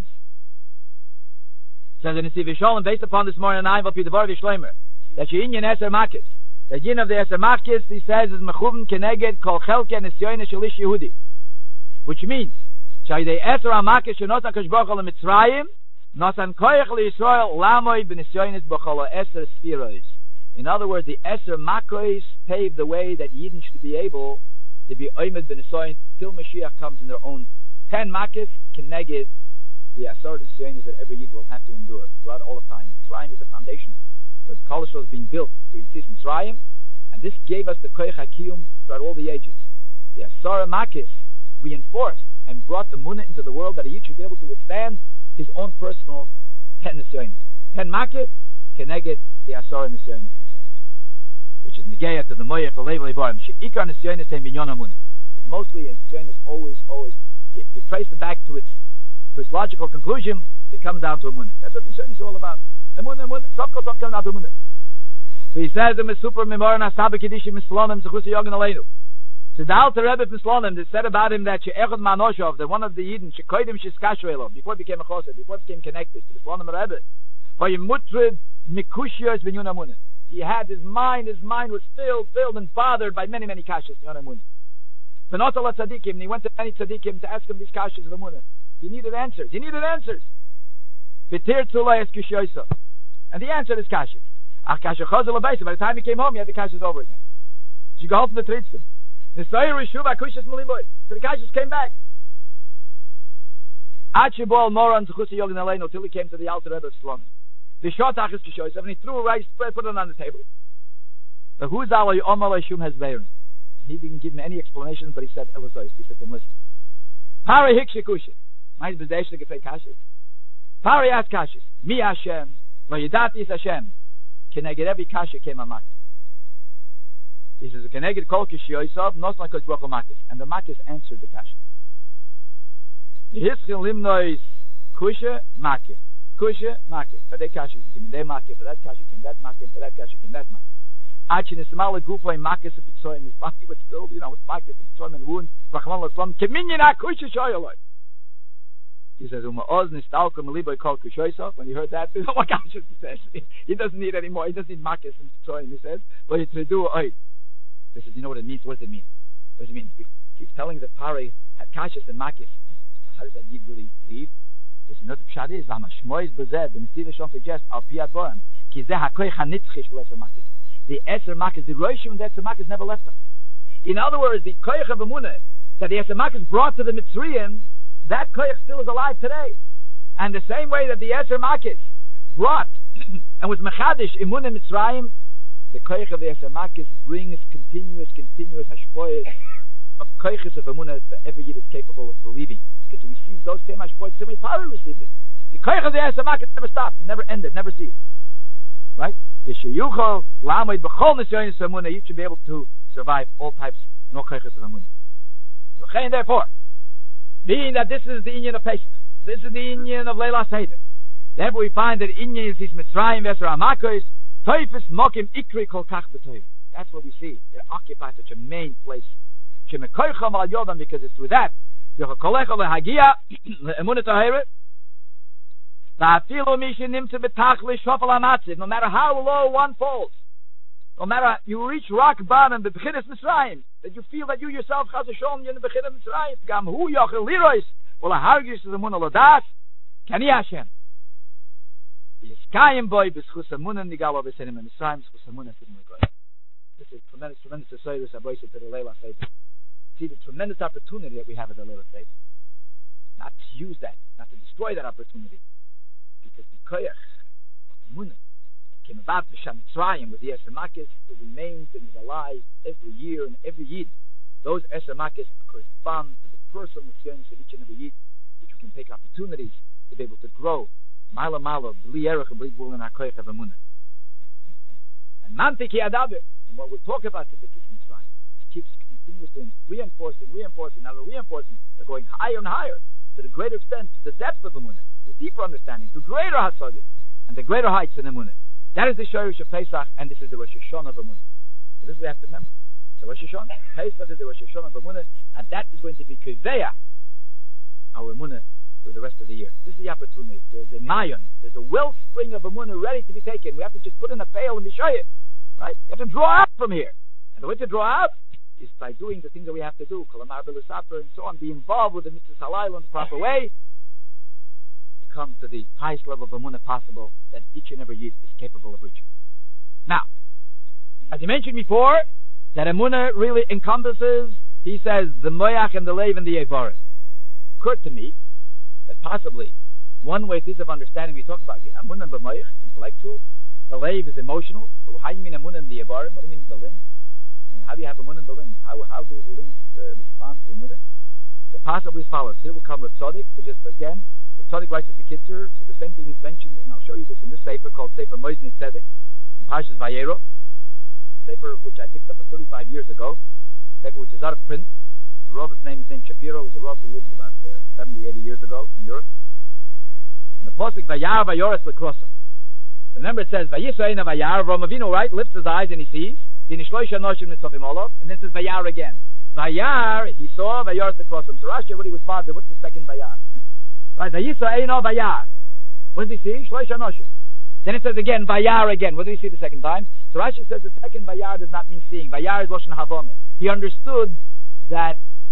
It says in the Siva Shalom, based upon this morning, I will be the Bar V'Shleimer, that you Inyan Eser Makis. The yin of the Eser Makis, he says, is Mechuvim Keneged Kol Chelke Nisyoyin Shalish Yehudi. Which means, Shaydei Eser HaMakis Shenosan Kosh Baruch Hu Mitzrayim, Nosan Koyach LeYisrael Lamoy B'Nisyoyinis B'Chol Eser Sfiros. In other words, the Eser Makis paved the way that Yidden should be able to be Oymed B'Nisyoyin till Mashiach comes in their own 10 Makis Keneged the Asar Nisyoyinis that every Yid will have to endure throughout all the time. Mitzrayim is the foundation. The Kol Yisrael is being built through Yitzis Mitzrayim, and this gave us the Koyach HaKiyum throughout all the ages. The Asar Makis reinforced and brought the Munah into the world that a Yid should be able to withstand his own personal 10 Nisyonis. 10 Makis, Keneged the Asar Nisyonis, he says. Which is Negeya to the Moyach Olev Levarim. She'ikar Nisyonis and Binyon HaMunah. Mostly in Nisyonis, always, if you trace it back to its logical conclusion, it comes down to a Munah. That's what Nisyonis is all about. Emunah. Some comes down to Emunah. So he says, the Super Memoran Asaba Kedishim Mislonim Zechusa Yogan Aleinu. So the Alter Rebbe Mislonim, they said about him that She'echad Manoshov, that one of the Yidden, She'koidim Shizkashvelo, before he became a Chosed, before he became connected to the Mislonim Rebbe, Vayimutrid Mikushiyos B'Nyun Emunah. He had his mind was filled and bothered by many kashas B'Nyun Emunah. V'notal HaTzadikim, and he went to many Tzadikim to ask him these kashas of Emunah. He needed answers. V'tir Tzulay Es Kishoyso. And the answer is Kasha. Ach Kasha Chazal Abaysa. By the time he came home, he had the Kashas over again. She got home from the Tritzkim. The Soyer Rishuv Akushas Maliboy. So the Kashas came back. Achibol Moran Zechusa Yogan Aleinu till he came to the Alter Rebbe of Shlomi. The Shotach is Kishoyso. And he threw a rice spread, put it on the table. The Huzalay Omalay Shum has Beirin. He didn't give me any explanations, but he said Elazos. He said to him, listen. Pari Hikshikusha. Mine's Bezdeish to get Kashas. Pari asked Kashas. Mi Hashem. Vayidati is Hashem. Keneged every kasha came on Makis. He says, Keneged kol kishiyosav, nosan kosh baruch hu Makis. And the Makis answered the kasha. Yehischil limnois kusha, Makis. Kusha, Makis. For that kasha came in, they Makis. For that kasha came that Makis. For that kasha came that Makis. Achin is small gufay Makis of Pitzoyim. His body was filled, with Makis of Pitzoyim and wounds. Rachman l'slam, keminyan ha-kusha shoyaloi. He says, when you heard that, what gosh he says? He doesn't need any more. He doesn't need Makis and Tzoyim, he says. But it's to do oid. He says, you know what it means? What does it mean? What does it mean? He's telling that Pari had Kashas and Makis. How does that Yid really leave? He says, you know what the Pshat is? V'hamashmois b'zed. The Nesiva Shalom suggests, al piyat boram. Ki zeh hakoich hanitzchish v'leser Makis. The Eser Makis, the Roshim and the Eser Makis never left us. In other words, the koich of Emunah that the Eser Makis brought to the Mitzrayim, that koyach still is alive today. And the same way that the Eser Makis brought and was mechadish Emunah Mitzrayim, the koyach of the Eser Makis brings continuous hashpoyas of koyachs of Emunah that every Yid is capable of believing. Because he receives those same hashpoyas, the same Pari received it. The koyach of the Eser Makis never stops, it never ended, never ceased. Right? The Sheyuchol Lamoid B'Chol Nisyonis Emunah, you should be able to survive all types and all koyachs of Emunah. And therefore, being that this is the Inyan of Pesach, this is the Inyan of Leila Seder, therefore we find that Inyan is his Mitzrayim Veser HaMakos, Toifus Mokim Ikri Kol Kach B'Toiv. That's what we see. It occupies such a main place. Shemekoicham Al Yodam, because it's through that, Yochakolecha Lehagia, Emunah Taheret, No matter how low one falls, no matter you reach rock bottom, the Bechinas Mitzrayim, that you feel that you yourself, Chaz Hashem, you're in the Bechinas Mitzrayim. Gam hu yochel lirois, ol hargish the mun alodat, kani Hashem. Yiskayim boy b'schus amunan nigalo b'senim Mitzrayim b'schus amunan sidim l'goy. This is tremendous to say this aboyse to the Leila Seder. See the tremendous opportunity that we have at the Leila Seder. Not to use that, not to destroy that opportunity, because the koyach of the munah came about b'sham Mitzrayim with the Esamakis, who remains and is alive every year and every yid. Those Esamakis correspond to the personal experience of each and every yid, which we can take opportunities to be able to grow. Mala b'li erech and b'li gvul in our koyach of munah. And mantiki adaber, and what we talk about the B'chus Mitzrayim, keeps continuously reinforcing, not reinforcing, they're going higher and higher, to the greater extent, to the depth of Emunah, to deeper understanding, to greater Hasagis, and the greater heights in Emunah. That is the Shorish of Pesach, and this is the Rosh Hashanah of Emunah. So this we have to remember. The Rosh Hashanah, Pesach is the Rosh Hashanah of Emunah, and that is going to be Kiveya, our Emunah, for the rest of the year. This is the opportunity. There's a Mayon, there's a wellspring of Emunah ready to be taken. We have to just put in a pail and be sure it. Right? You have to draw out from here. And the way to draw out is by doing the things that we have to do, Kolamar Belusaper and so on, be involved with the Mitzvah Halayil in the proper way, to come to the highest level of Emunah possible that each and every Yid is capable of reaching. Now, as I mentioned before, that Emunah really encompasses, he says, the Moyach and the Leiv and the Yevarim. Occurred to me that possibly one way of understanding, we talk about the Emunah and the Moyach, intellectual, the Leiv is emotional. How do you mean Emunah and the Yevarim? What do you mean the limbs? How do you have Emunah in the limbs? How do the limbs respond to Emunah? So possibly as follows. Here will come Rav Tzadok, so just again, Rav Tzadok writes as the Kitzur, so the same thing is mentioned, and I'll show you this in this sefer called Sefer Moizni Tzedek, in Parshas Vayero, sefer which I picked up 35 years ago, sefer which is out of print. The Rav's name is named Shapiro, he was a Rav who lived about 70, 80 years ago in Europe. And the Pasuk Vayar Vayoras Lekrosa. Remember it says Vayisrael Vayar, Avraham Avinu, right, lifts his eyes and he sees, and then it says Vayar again. Vayar, he saw, Vayar across him. So Rashi already was bothered. What's the second Vayar? Right, Vayisra Eino Vayar. What does he see? Shloisha Noshim. Then it says again, Vayar again. What did he see the second time? So Rashi says the second Vayar does not mean seeing. Vayar is Loshen Havonah. He understood that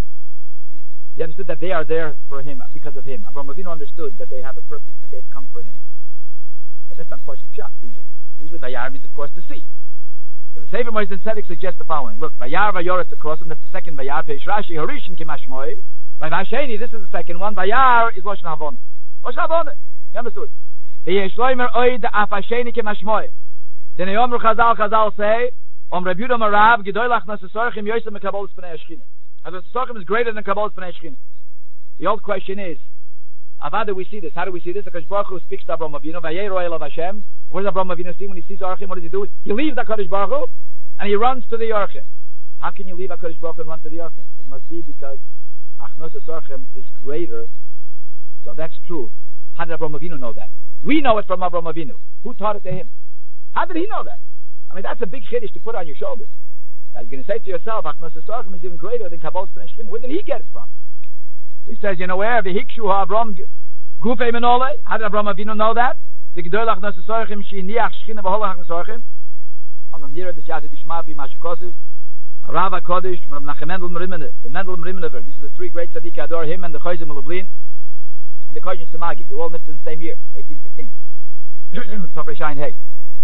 they are there for him, because of him. Avraham Avinu understood that they have a purpose, that they have come for him. But that's not Pasuk Pshat, usually. Usually Vayar means, of course, to see. So the Sefer Moizen Tzedek suggests the following. Look, Vayar Vayoretz across, and that's the second Vayar. Peish Rashi Harishin Kimashmoi. By Vasheni, this is the second one. Vayar is Loshen Havonah. Loshen Havonah. You understood? V'yesh loimer oid afasheni Kimashmoi. Then Yomru Chazal say, Rabbi Yehuda Marav Gedoylach Nasasorchim Yosem Mekabolos Pnei Shechina. As Nasasorchim is greater than Kabolos Pnei Shechina. The old question is, how do we see this? Because Baruch Hu speaks to Avraham Avinu, Vayero Elav Hashem. What does Avraham Avinu see when he sees Orchim? What does he do? He leaves HaKadosh Baruch Hu and he runs to the Orchim. How can you leave HaKadosh Baruch Hu and run to the Orchim? It must be because Achnos Orchim is greater. So that's true. How did Avraham Avinu know that? We know it from Avraham Avinu. Who taught it to him? How did he know that? I mean, that's a big chiddush to put on your shoulders. Now, you're going to say to yourself, Achnos Orchim is even greater than Kabbalah Pnei Shechina. Where did he get it from? So he says, you know where? V'hikshu ha'Avram Gufei Menole. How did Avraham Avinu know that? The Gedoylach Nasasorchim Shiniach Shechina V'holach Nasasorchim. On the near the Shati Dishmapi Mashukosiv. Rav HaKodesh, Rav Nachem Mendel Merimenev, the Mendel Merimenever. These are the three great tzaddik adore him, and the Chayzim Lublin, and the Kohen Samagi. They all lived in the same year, 1815. Topre Shain Hay.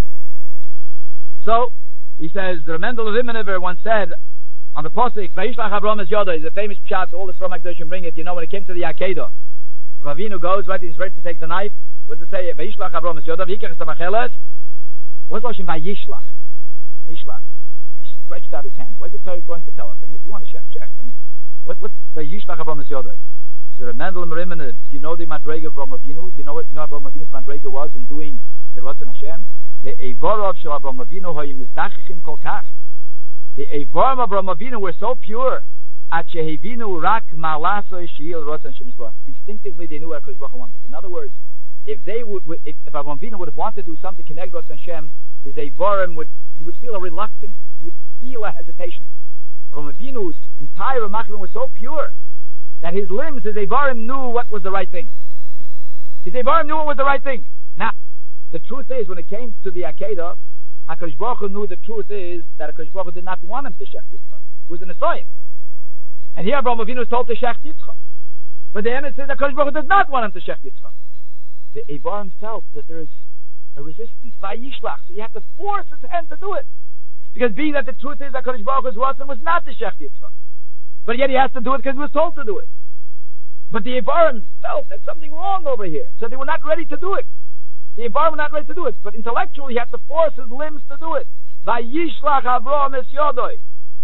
So he says the Mendel Merimenever once said on the Pasuk, Vayishlach Avraham es Yoda, is a famous pshat. All the Srom HaKadoshim bring it. You know when it came to the Akedah, Ravinu goes right. He's ready to take the knife. What does it say? Vayishlach Avraham es Yoda. V'yikach Samacheles. What's Loshin Vayishlach? Vayishlach. Stretched out his hand. What is the Torah going to tell us? I mean, if you want to check. I mean, what's the Yishlach Avraham es Yoda? So the Mendel Merimenev. Do you know the Madrega of Avraham Avinu? Do you know what Avraham Avinu's Madrega was in doing the Ratzon Hashem? The Eivorov shel Avraham Avinu hoy mizdachichim kol kach. The Eivorim of Avraham Avinu were so pure. At shehevinu rak malaso sheil Ratzon Hashem Yisborach. Instinctively, they knew what HaKadosh Baruch Hu wanted. In other words, if Avraham Avinu would have wanted to do something connected with Hashem, his Eivorim would feel a reluctance. He would feel a hesitation. Avraham Avinu's entire Ramachim was so pure that his limbs, his Eivorim, knew what was the right thing. His Eivarim knew it was the right thing. Now, the truth is, when it came to the Akedah, HaKadosh Baruch Hu knew the truth is that HaKadosh Baruch Hu did not want him to Shech Yitzchak. He was an Esoyim. And here Avraham Avinu was told to Shech Yitzchak. But the Emes says that HaKadosh Baruch Hu does not want him to Shech Yitzchak. The Eivarim felt that there is a resistance. Vayishlach. So you have to force his hand to do it. Because being that the truth is that HaKadosh Baruch Hu's Ratzon was not to Shech Yitzchak. But yet he has to do it because he was told to do it. But the Eivarim felt there's something wrong over here. So they were not ready to do it. The Eivarim were not ready to do it. But intellectually he had to force his limbs to do it. Vayishlach Avraham es Yodoi.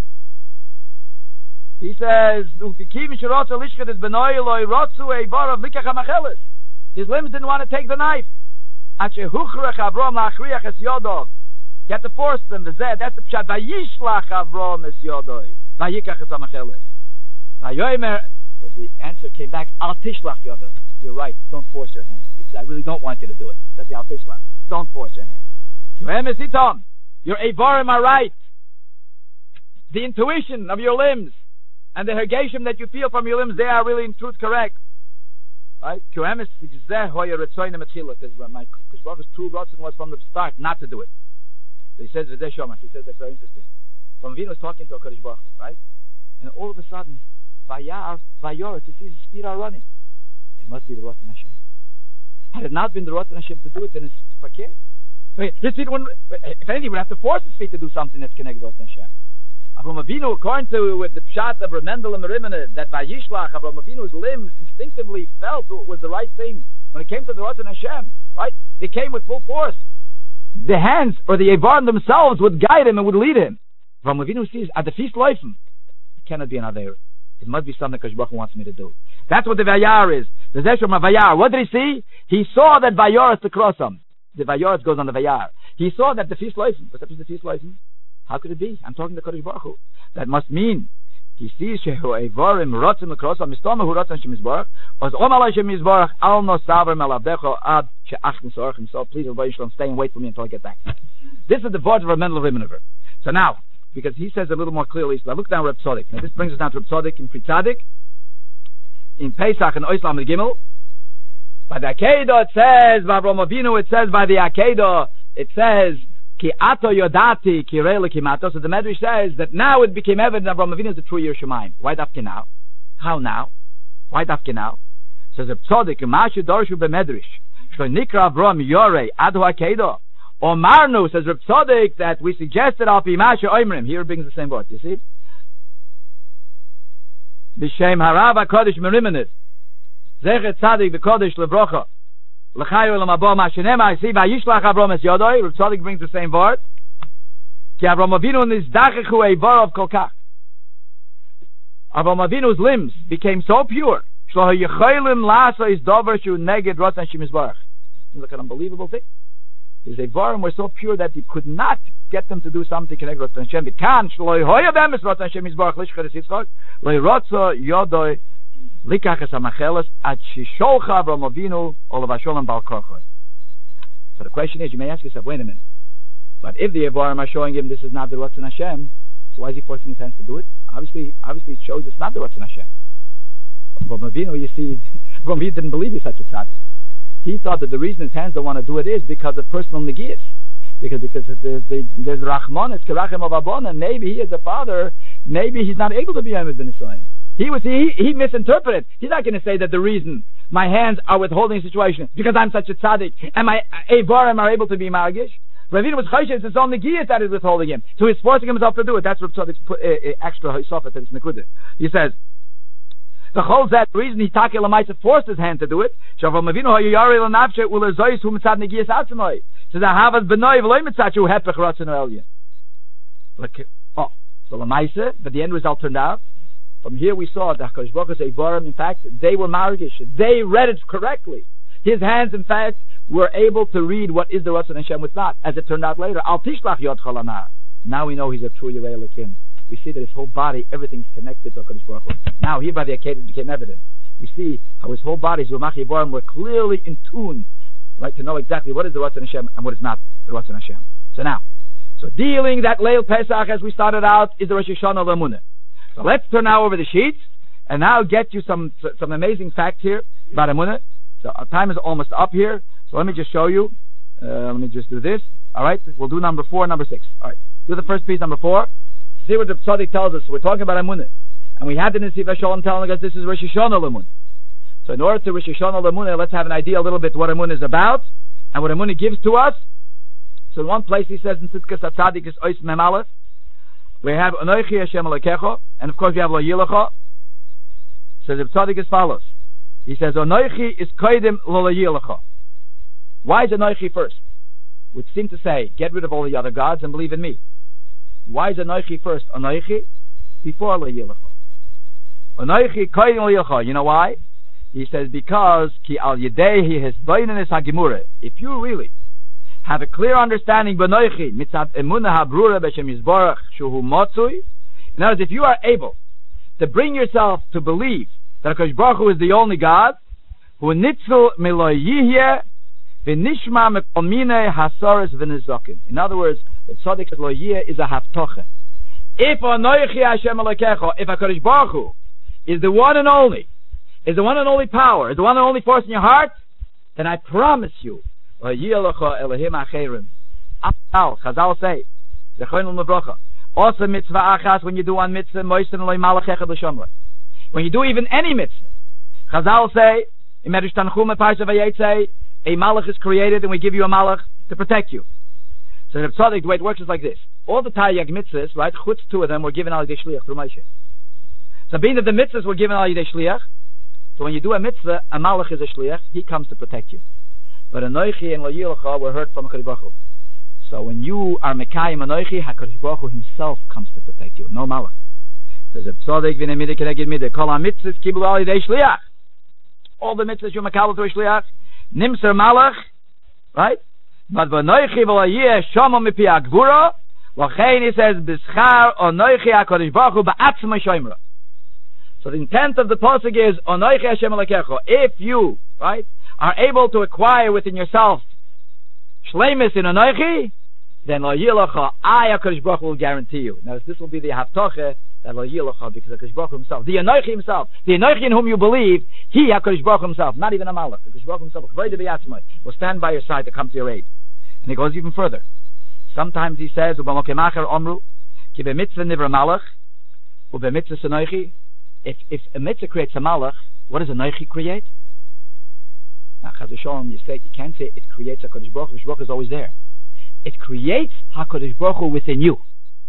He says, his limbs didn't want to take the knife. You have to force them. That's the pshat. Vayishlach Avraham es Yodoi. Vayikach es hamacheles. But the answer came back, Al tishlach yodoi. You're right. Don't force your hand. He said, I really don't want you to do it. That's the Al tishlach. Don't force your hand. Your Eivarim are right. The intuition of your limbs and the hergeshim that you feel from your limbs, they are really in truth correct. Right? My Baruch's true Ratzon was from the start not to do it. So he says, he says that's very interesting. When Avinu was talking to HaKadosh Baruch Hu, right? And all of a sudden, Vayoretz, he sees his feet are running. It must be the Ratzon Hashem. Had it not been the Ratzon Hashem to do it, then it's fakir. His feet wouldn't, if anything, he would have to force his feet to do something that's connected to Ratzon Hashem. Avraham Avinu, according to with the pshat of Remendel and Merimene, that Vayishlach, Avraham Avinu's limbs instinctively felt it was the right thing. When it came to the Ratzon Hashem, right? They came with full force. The hands or the Eivarim themselves would guide him and would lead him. Avraham Avinu sees at the feast leifen. It cannot be an Aveir. It must be something HaKadosh Baruch Hu wants me to do. That's what the Vayar is. The Zeshur Vayar. What did he see? He saw that Vayar is to cross him. The Vayar goes on the Vayar. He saw that the feast leifen. What's up with the feast leifen? How could it be? I'm talking to HaKadosh Baruch Hu. That must mean he sees Shehu Eivarim Rotzim L'Krosa Mistoma Hu Rotzim Shem Yisbarach Oz Om Alay Shem Yisbarach Al No Saver Melavdecho Ad She'achim Sorachim. So please, everybody, stay and wait for me until I get back. This is the words of Remendel Rimmenever. So now, because he says a little more clearly, so I look down Reb Tzodik. Now this brings us down to Reb Tzodik in Pri Tzadik, in Pesach and Oislam and Gimel. By the Akedah it says, by Avraham Avinu it says, by the Akedah it says, Ki ato yodati ki re'le ki mato. So the Medrash says that now it became evident that Avraham Avinu is the true Yir Shemayim. Why dafke now? How now? Why dafke now? Says Reb Tzodik, Mashu Dorshu b'Medrash, Shlo Nikra Avraham Yorei Adu Akedah. Omarnu, says Reb Tzodik, that we suggested Al Pi Mashu Oimrim. Here it brings the same word. You see? B'Shem Harav HaKodesh Merimenet. Zecher Tzadik v'Kodesh Levrocha. L'chayu l'mabo ma'shenema. I see Vayishlach Avraham es Yodoi. Reb Tzodik brings the same word. Ki Avraham Avinu nizdachechu eivarov kol kach. Avraham Avinu's limbs became so pure. Shlo yecholim la'asa is dover shu neged Ratzon Hashem Yisbarach. Look at an unbelievable thing. His Eivarim were so pure that he could not get them to do something connected with Ratzon Hashem. It can shlo yehoya bemis Ratzon Hashem Yisbarach lishcheres Yitzchak lo yerotzo Yodoi likach es hamacheles ad shisholcha Avraham Avinu olav hasholem bal korchoi. So the question is, you may ask yourself, wait a minute, but if the Eivarim are showing him this is not the Ratzon Hashem, so why is he forcing his hands to do it? Obviously it shows it's not the Ratzon Hashem. Avraham Avinu, you see, Avraham Avinu didn't believe he's such a tzaddik. He thought that the reason his hands don't want to do it is because of personal negias. Because there's Rachmanis, Kerachem of Abona, and maybe he as a father, maybe he's not able to be Emed Ben Yisrael. He misinterpreted. He's not going to say that the reason my hands are withholding a situation because I'm such a tzaddik and my Eivarim are able to be Margish. Ravina was Choshe, it's his own negias that is withholding him. So he's forcing himself to do it. That's what Tzaddik's extra Hisofet that is Nekudah. He says, the whole that reason he takel lamaisa forced his hand to do it. Shavam Avinu hayari lanavche ulezois hu mitzad negias atzmoi. So the havas benoi v'loy mitzad hu hepech ratzon elyon. Oh, so lamaisa, but the end result turned out. From here we saw that HaKadosh Baruch Hu's Eivarim, in fact, they were margish. They read it correctly. His hands, in fact, were able to read what is the Ratzon Hashem, what's not. As it turned out later, Al tishlach yod chalanar. Now we know he's a true Yirei Elokim. We see that his whole body, everything's connected to HaKadosh Baruch Hu. Now here by the Akedah became evident. We see how his whole body, his Rumachi Eivarim, were clearly in tune, right, to know exactly what is the Ratzon Hashem and what is not the Ratzon Hashem. So dealing that Leil Pesach as we started out is the Rosh Hashanah L'Emunah. So let's turn now over the sheets and now get you some amazing facts here about Emunah. So our time is almost up here. So let me just show you. Let me just do this. All right. We'll do number 4 and number 6. All right. Do the first piece, number 4. See what the Tzaddik tells us. We're talking about Emunah. And we had the Nesiv Shalom telling us this is Rosh Hashanah L'Emunah. So in order to Rosh Hashanah L'Emunah, let's have an idea a little bit what Emunah is about and what Emunah gives to us. So in one place he says in Tzidkas HaTzadik is Ois Mem Aleph. We have Anochi Hashem Elokecho, and of course we have Lo Yilecha. So the Tzaddik as follows. He says Anochi is Kodim Lo Yilecha. Why is Anochi first? Which seem to say, get rid of all the other gods and believe in me. Why is Anochi first? Anochi before Lo Yilecha. Anochi Kodim Lo Yilecha. You know why? He says because Ki Al Yedehi His Beinenis HaGemurah. If you really have a clear understanding, Benoichi mitzad emunah habrura b'shem yizbarach shuhu motzui. In other words, if you are able to bring yourself to believe that HaKadosh Baruch Hu is the only God, who nitzul milo yihye v'nishma mekolmine hasoris v'nizokin. In other words, the tzaddik lo yihye is a haftoche. If Anoichi Hashem Elokecho, if HaKadosh Baruch Hu is the one and only power, is the one and only force in your heart, then I promise you, Chazal say, also mitzvah achas, when you do one mitzvah, when you do even any mitzvah, Chazal say, in Medrash Tanchuma Parsha Vayetze, a malach is created and we give you a malach to protect you. So the tzaddik, the way it works is like this. All the Taryag mitzvahs, right, chutz 2 of them were given al Yidei Shliach through Moshe. So being that the mitzvahs were given al Yidei Shliach, so when you do a mitzvah, a malach is a shliach, he comes to protect you. But Anoichi and Lo Yilecha were heard from HaKadosh Baruch Hu. So when you are Mekayim Anoichi, HaKadosh Baruch Hu himself comes to protect you, no malach. Says the tzaddik v'nei mideh keneged mideh kol ha-mitzvahs kiblu al yidei shliach. All the mitzvahs you makabel through shliach, nimser malach, right? But v'anoichi v'lo yeh shomo mipi agvura, l'chein he says b'schar Anoichi HaKadosh Baruch Hu ba'atzma shoymra. So the intent of the pasuk is Anoichi Hashem Elokecho. If you, right, are able to acquire within yourself shleimus in Anoichi, then Lo Yilecha, I HaKadosh Baruch Hu will guarantee you. Now this will be the haftoche that Lo Yilecha, because HaKadosh Baruch Hu himself, the Anoichi himself, the Anoichi in whom you believe, he HaKadosh Baruch Hu himself, not even a malach, HaKadosh Baruch Hu himself, will stand by your side to come to your aid. And he goes even further. Sometimes he says, Ubamokemacher Omru, Ki b'mitzvah nivra malach, Ubemitzvah Sanoichi. If a mitzvah creates a malach, what does a noichi create? Now, Chaz v'Sholom, you can't say it creates HaKadosh Baruch Hu. HaKadosh Baruch Hu is always there. It creates HaKadosh Baruch Hu within you.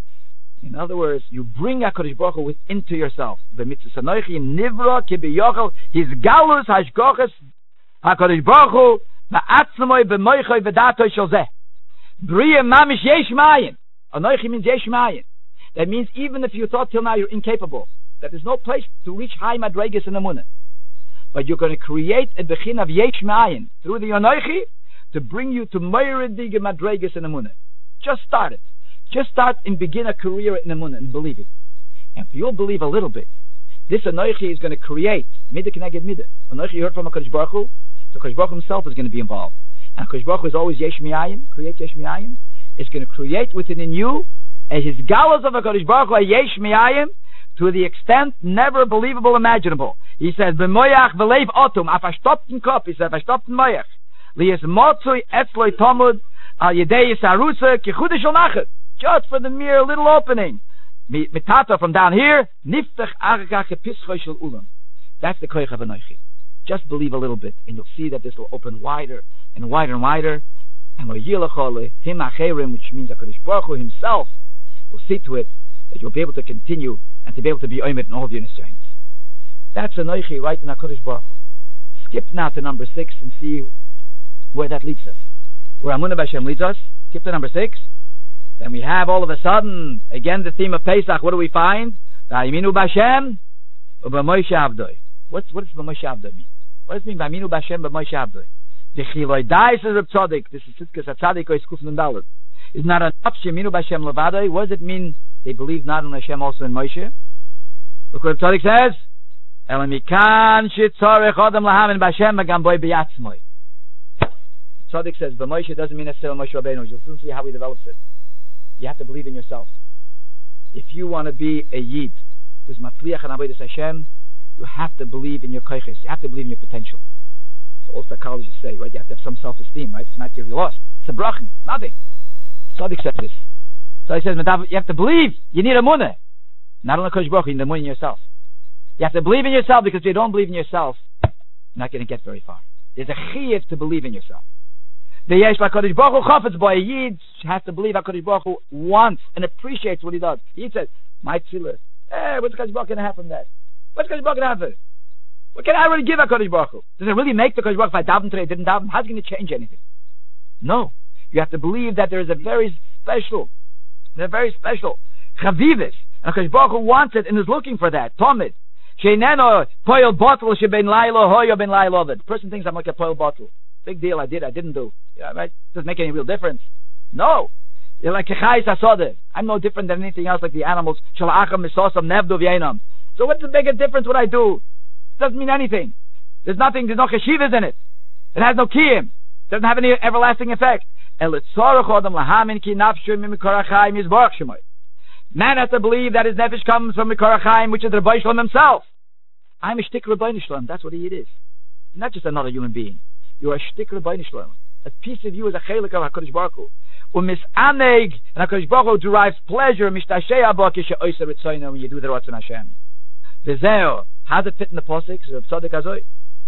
In other words, you bring HaKadosh Baruch Hu into yourself. B'mitzvah sanoichi nivra ki b'yochel his galus hashgoches HaKadosh Baruch Hu ba'atzmoi b'moichoi v'datoi shel zeh. B'riya mamish yesh mayin. Anoichi means yesh mayin. That means even if you thought till now you're incapable, that there's no place to reach high madregas in the Emunah, but you're going to create a bechin of yesh ma'ayin through the Anoichi to bring you to meiridig madregas in the Emunah. Just start it. Just start and begin a career in the Emunah and believing. And if you'll believe a little bit, this Anoichi is going to create midah keneged midah. Anoichi you heard from HaKadosh Baruch Hu, so HaKadosh Baruch Hu himself is going to be involved. And HaKadosh Baruch Hu is always yesh ma'ayin, creates yesh ma'ayin. It's going to create within you as his galas of HaKadosh Baruch Hu yesh ma'ayin, to the extent never believable, imaginable. He says, "B'moyach v'leiv otum afashtopten kop." He said, "Afashtopten moyach liyes motzui etzloi tomud al yedei yisarusa kichudesh al nachet." Just for the mere little opening, mitata from down here, niftach arga kepischoi shel ulam. That's the koich of Anoichi. Just believe a little bit, and you'll see that this will open wider and wider and wider. And Lo Yilecha lehim acherim, which means HaKadosh Baruch Hu himself will see to it that you'll be able to continue and to be able to be oimed in all of your nisyonos. That's Anoichi right in HaKadosh Baruch Hu. Skip now to number 6 and see where that leads us. Where Amunah B'Hashem leads us. Skip to number 6. Then we have all of a sudden, again the theme of Pesach. What do we find? V'ayiminu B'Hashem u'b'Moshe Avdoi. What does B'Moshe Avdoi mean? What does it mean? V'ayiminu B'Hashem b'Moshe Avdoi. The Chiloi Dai says Reb Tzaddik. This is Tzidkas HaTzadik or Kuf Nun Daled. Is not enough Sheminu B'Hashem Levadoi. What does it mean? They believe not in Hashem, also in Moshe. Look what the Tzaddik says. Elamikan shitzorech adam lahamin b'Hashem agam boi b'yatzmoi. Tzaddik says, but Moshe doesn't mean necessarily Moshe Rabbeinu. You'll soon see how he develops it. You have to believe in yourself. If you want to be a Yid who's matliach and avodas Hashem, you have to believe in your koiches. You have to believe in your potential. all psychologists say, right? You have to have some self-esteem, right? It's not you're lost. It's a brachen, nothing. Tzaddik says this. So he says, you have to believe. You need a munah. Not only Kodesh Baruch Hu, you need a munah in yourself. You have to believe in yourself, because if you don't believe in yourself, you're not going to get very far. There's a chiyuv to believe in yourself. The Yesh HaKadosh Baruch Hu chafetz bo. A Yid has to believe HaKadosh Baruch Hu wants and appreciates what he does. Yid says, my tefillah, what's HaKadosh Baruch Hu going to have from that? What's HaKadosh Baruch Hu going to have? What can I really give HaKadosh Baruch Hu? Does it really make the HaKadosh Baruch Hu if I daven today, didn't daven? How's it going to change anything? No. You have to believe that there is a very special chavivis, and HaKadosh Baruch Hu wants it and is looking for that. Tomid. The person thinks I'm like a poil bottle. Big deal, I didn't do. Yeah, right? Doesn't make any real difference. No. You're like I'm no different than anything else, like the animals. So what's the bigger difference what I do? It doesn't mean anything. There's no cheshivas in it. It has no kiyum. It doesn't have any everlasting effect. Man has to believe that his nefesh comes from Mikor HaChaim, which is the Rebbeinu Shalom himself. I'm a shtik Rebbeinu Shalom. That's what he is. Not just another human being. You are a shtik Rebbeinu Shalom. A piece of you is a chelik of HaKadosh Baruch Hu. U'misaneg, and HaKadosh Baruch Hu derives pleasure, mishtashei abo kishe oiser ritzoyno, when you do the Ratzon Hashem. V'zeo, how does it fit in the Posik? So Tzaddik Azoi.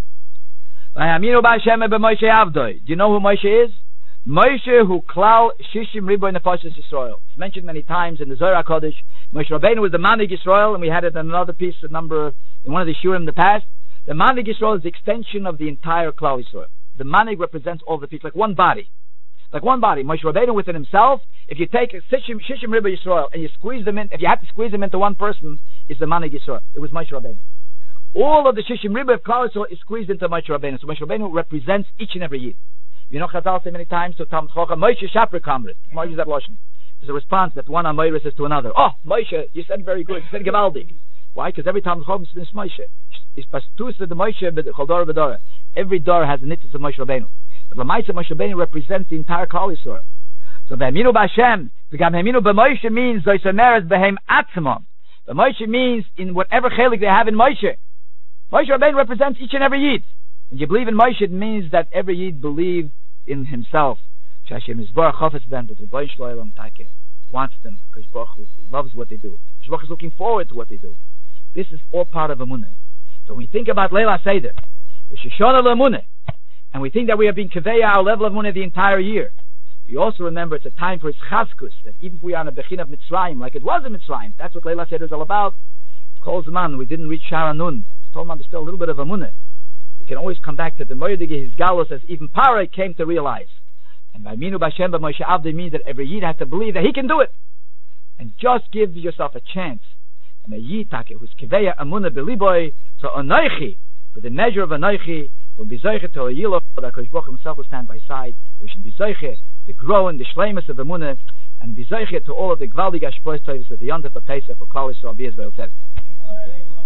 V'yaminu b'Hashem b'Moshe Avdoi. Do you know who Moshe is? Moshe who klal shishim riboy nefashos Yisrael. It's mentioned many times in the Zohar HaKadosh. Moshe Rabbeinu was the Manig Yisrael, and we had it in another piece, in one of the Shurim in the past. The Manig Yisrael is the extension of the entire Klal Yisrael. The Manig represents all the people, like one body. Like one body. Moshe Rabbeinu within himself, if you take shishim riboy Yisrael and you squeeze them in, if you have to squeeze them into one person, it's the Manig Yisrael. It was Moshe Rabbeinu. All of the shishim riboy of Klal Yisrael is squeezed into Moshe Rabbeinu. So Moshe Rabbeinu represents each and every Yid. You know, Chazal say many times to Talmud Chacham, Moshe Shapri Kamrit. Moshe that lashon. There's a response that one Amoira says to another. Oh, Moshe, you said very good. You said Gevaldi. Why? Because every time Chacham spins Moshe. It's pastus the Moshe Choldor B'Dora. Every door has a nitzvah of Moshe Rabbeinu. But Lamaisa Moshe Rabbeinu represents the entire Klal Yisrael. So V'Haminu B'Hashem, V'Gam Haminu B'Moshe means Zoysomeres B'Hem Atzmon. B'Moshe means in whatever chelik they have in Moshe. Moshe Rabbeinu represents each and every Yid. And you believe in Moshe, it means that every Yid believed in himself. Hashem is Baruch Chafetz Ben, but the Rebbeinu Shalom Taike wants them, because Baruch Hu loves what they do. Baruch is looking forward to what they do. This is all part of Emunah. So when we think about Leila Seder, Shoshana L'Emunah, and we think that we have been Kaveya our level of Emunah the entire year, we also remember it's a time for Chazkus, that even if we are on a Bechin of Mitzrayim, like it was in Mitzrayim, that's what Leila Seder is all about. Kol Zman, we didn't reach Shara Nun. Told him there's still a little bit of Emunah. We can always come back to the Moedige, his Galos, as even Parah came to realize. And by Minu B'Hashem B'Moshe Avdei means that every Yid has to believe that he can do it. And just give yourself a chance. And a Yid Take, who's Kiveya Amunah B'Liboy, so Anoichi, for the measure of Anoichi, will be Zoiche to a Yilo, that Kosh Baruch himself will stand by side. We should be Zoiche to grow in the Shleimus of Amunah, and be Zoiche to all of the Gvaldig Ashpois Toivus that the Yontif of Pesach for Klal Yisrael be as well said.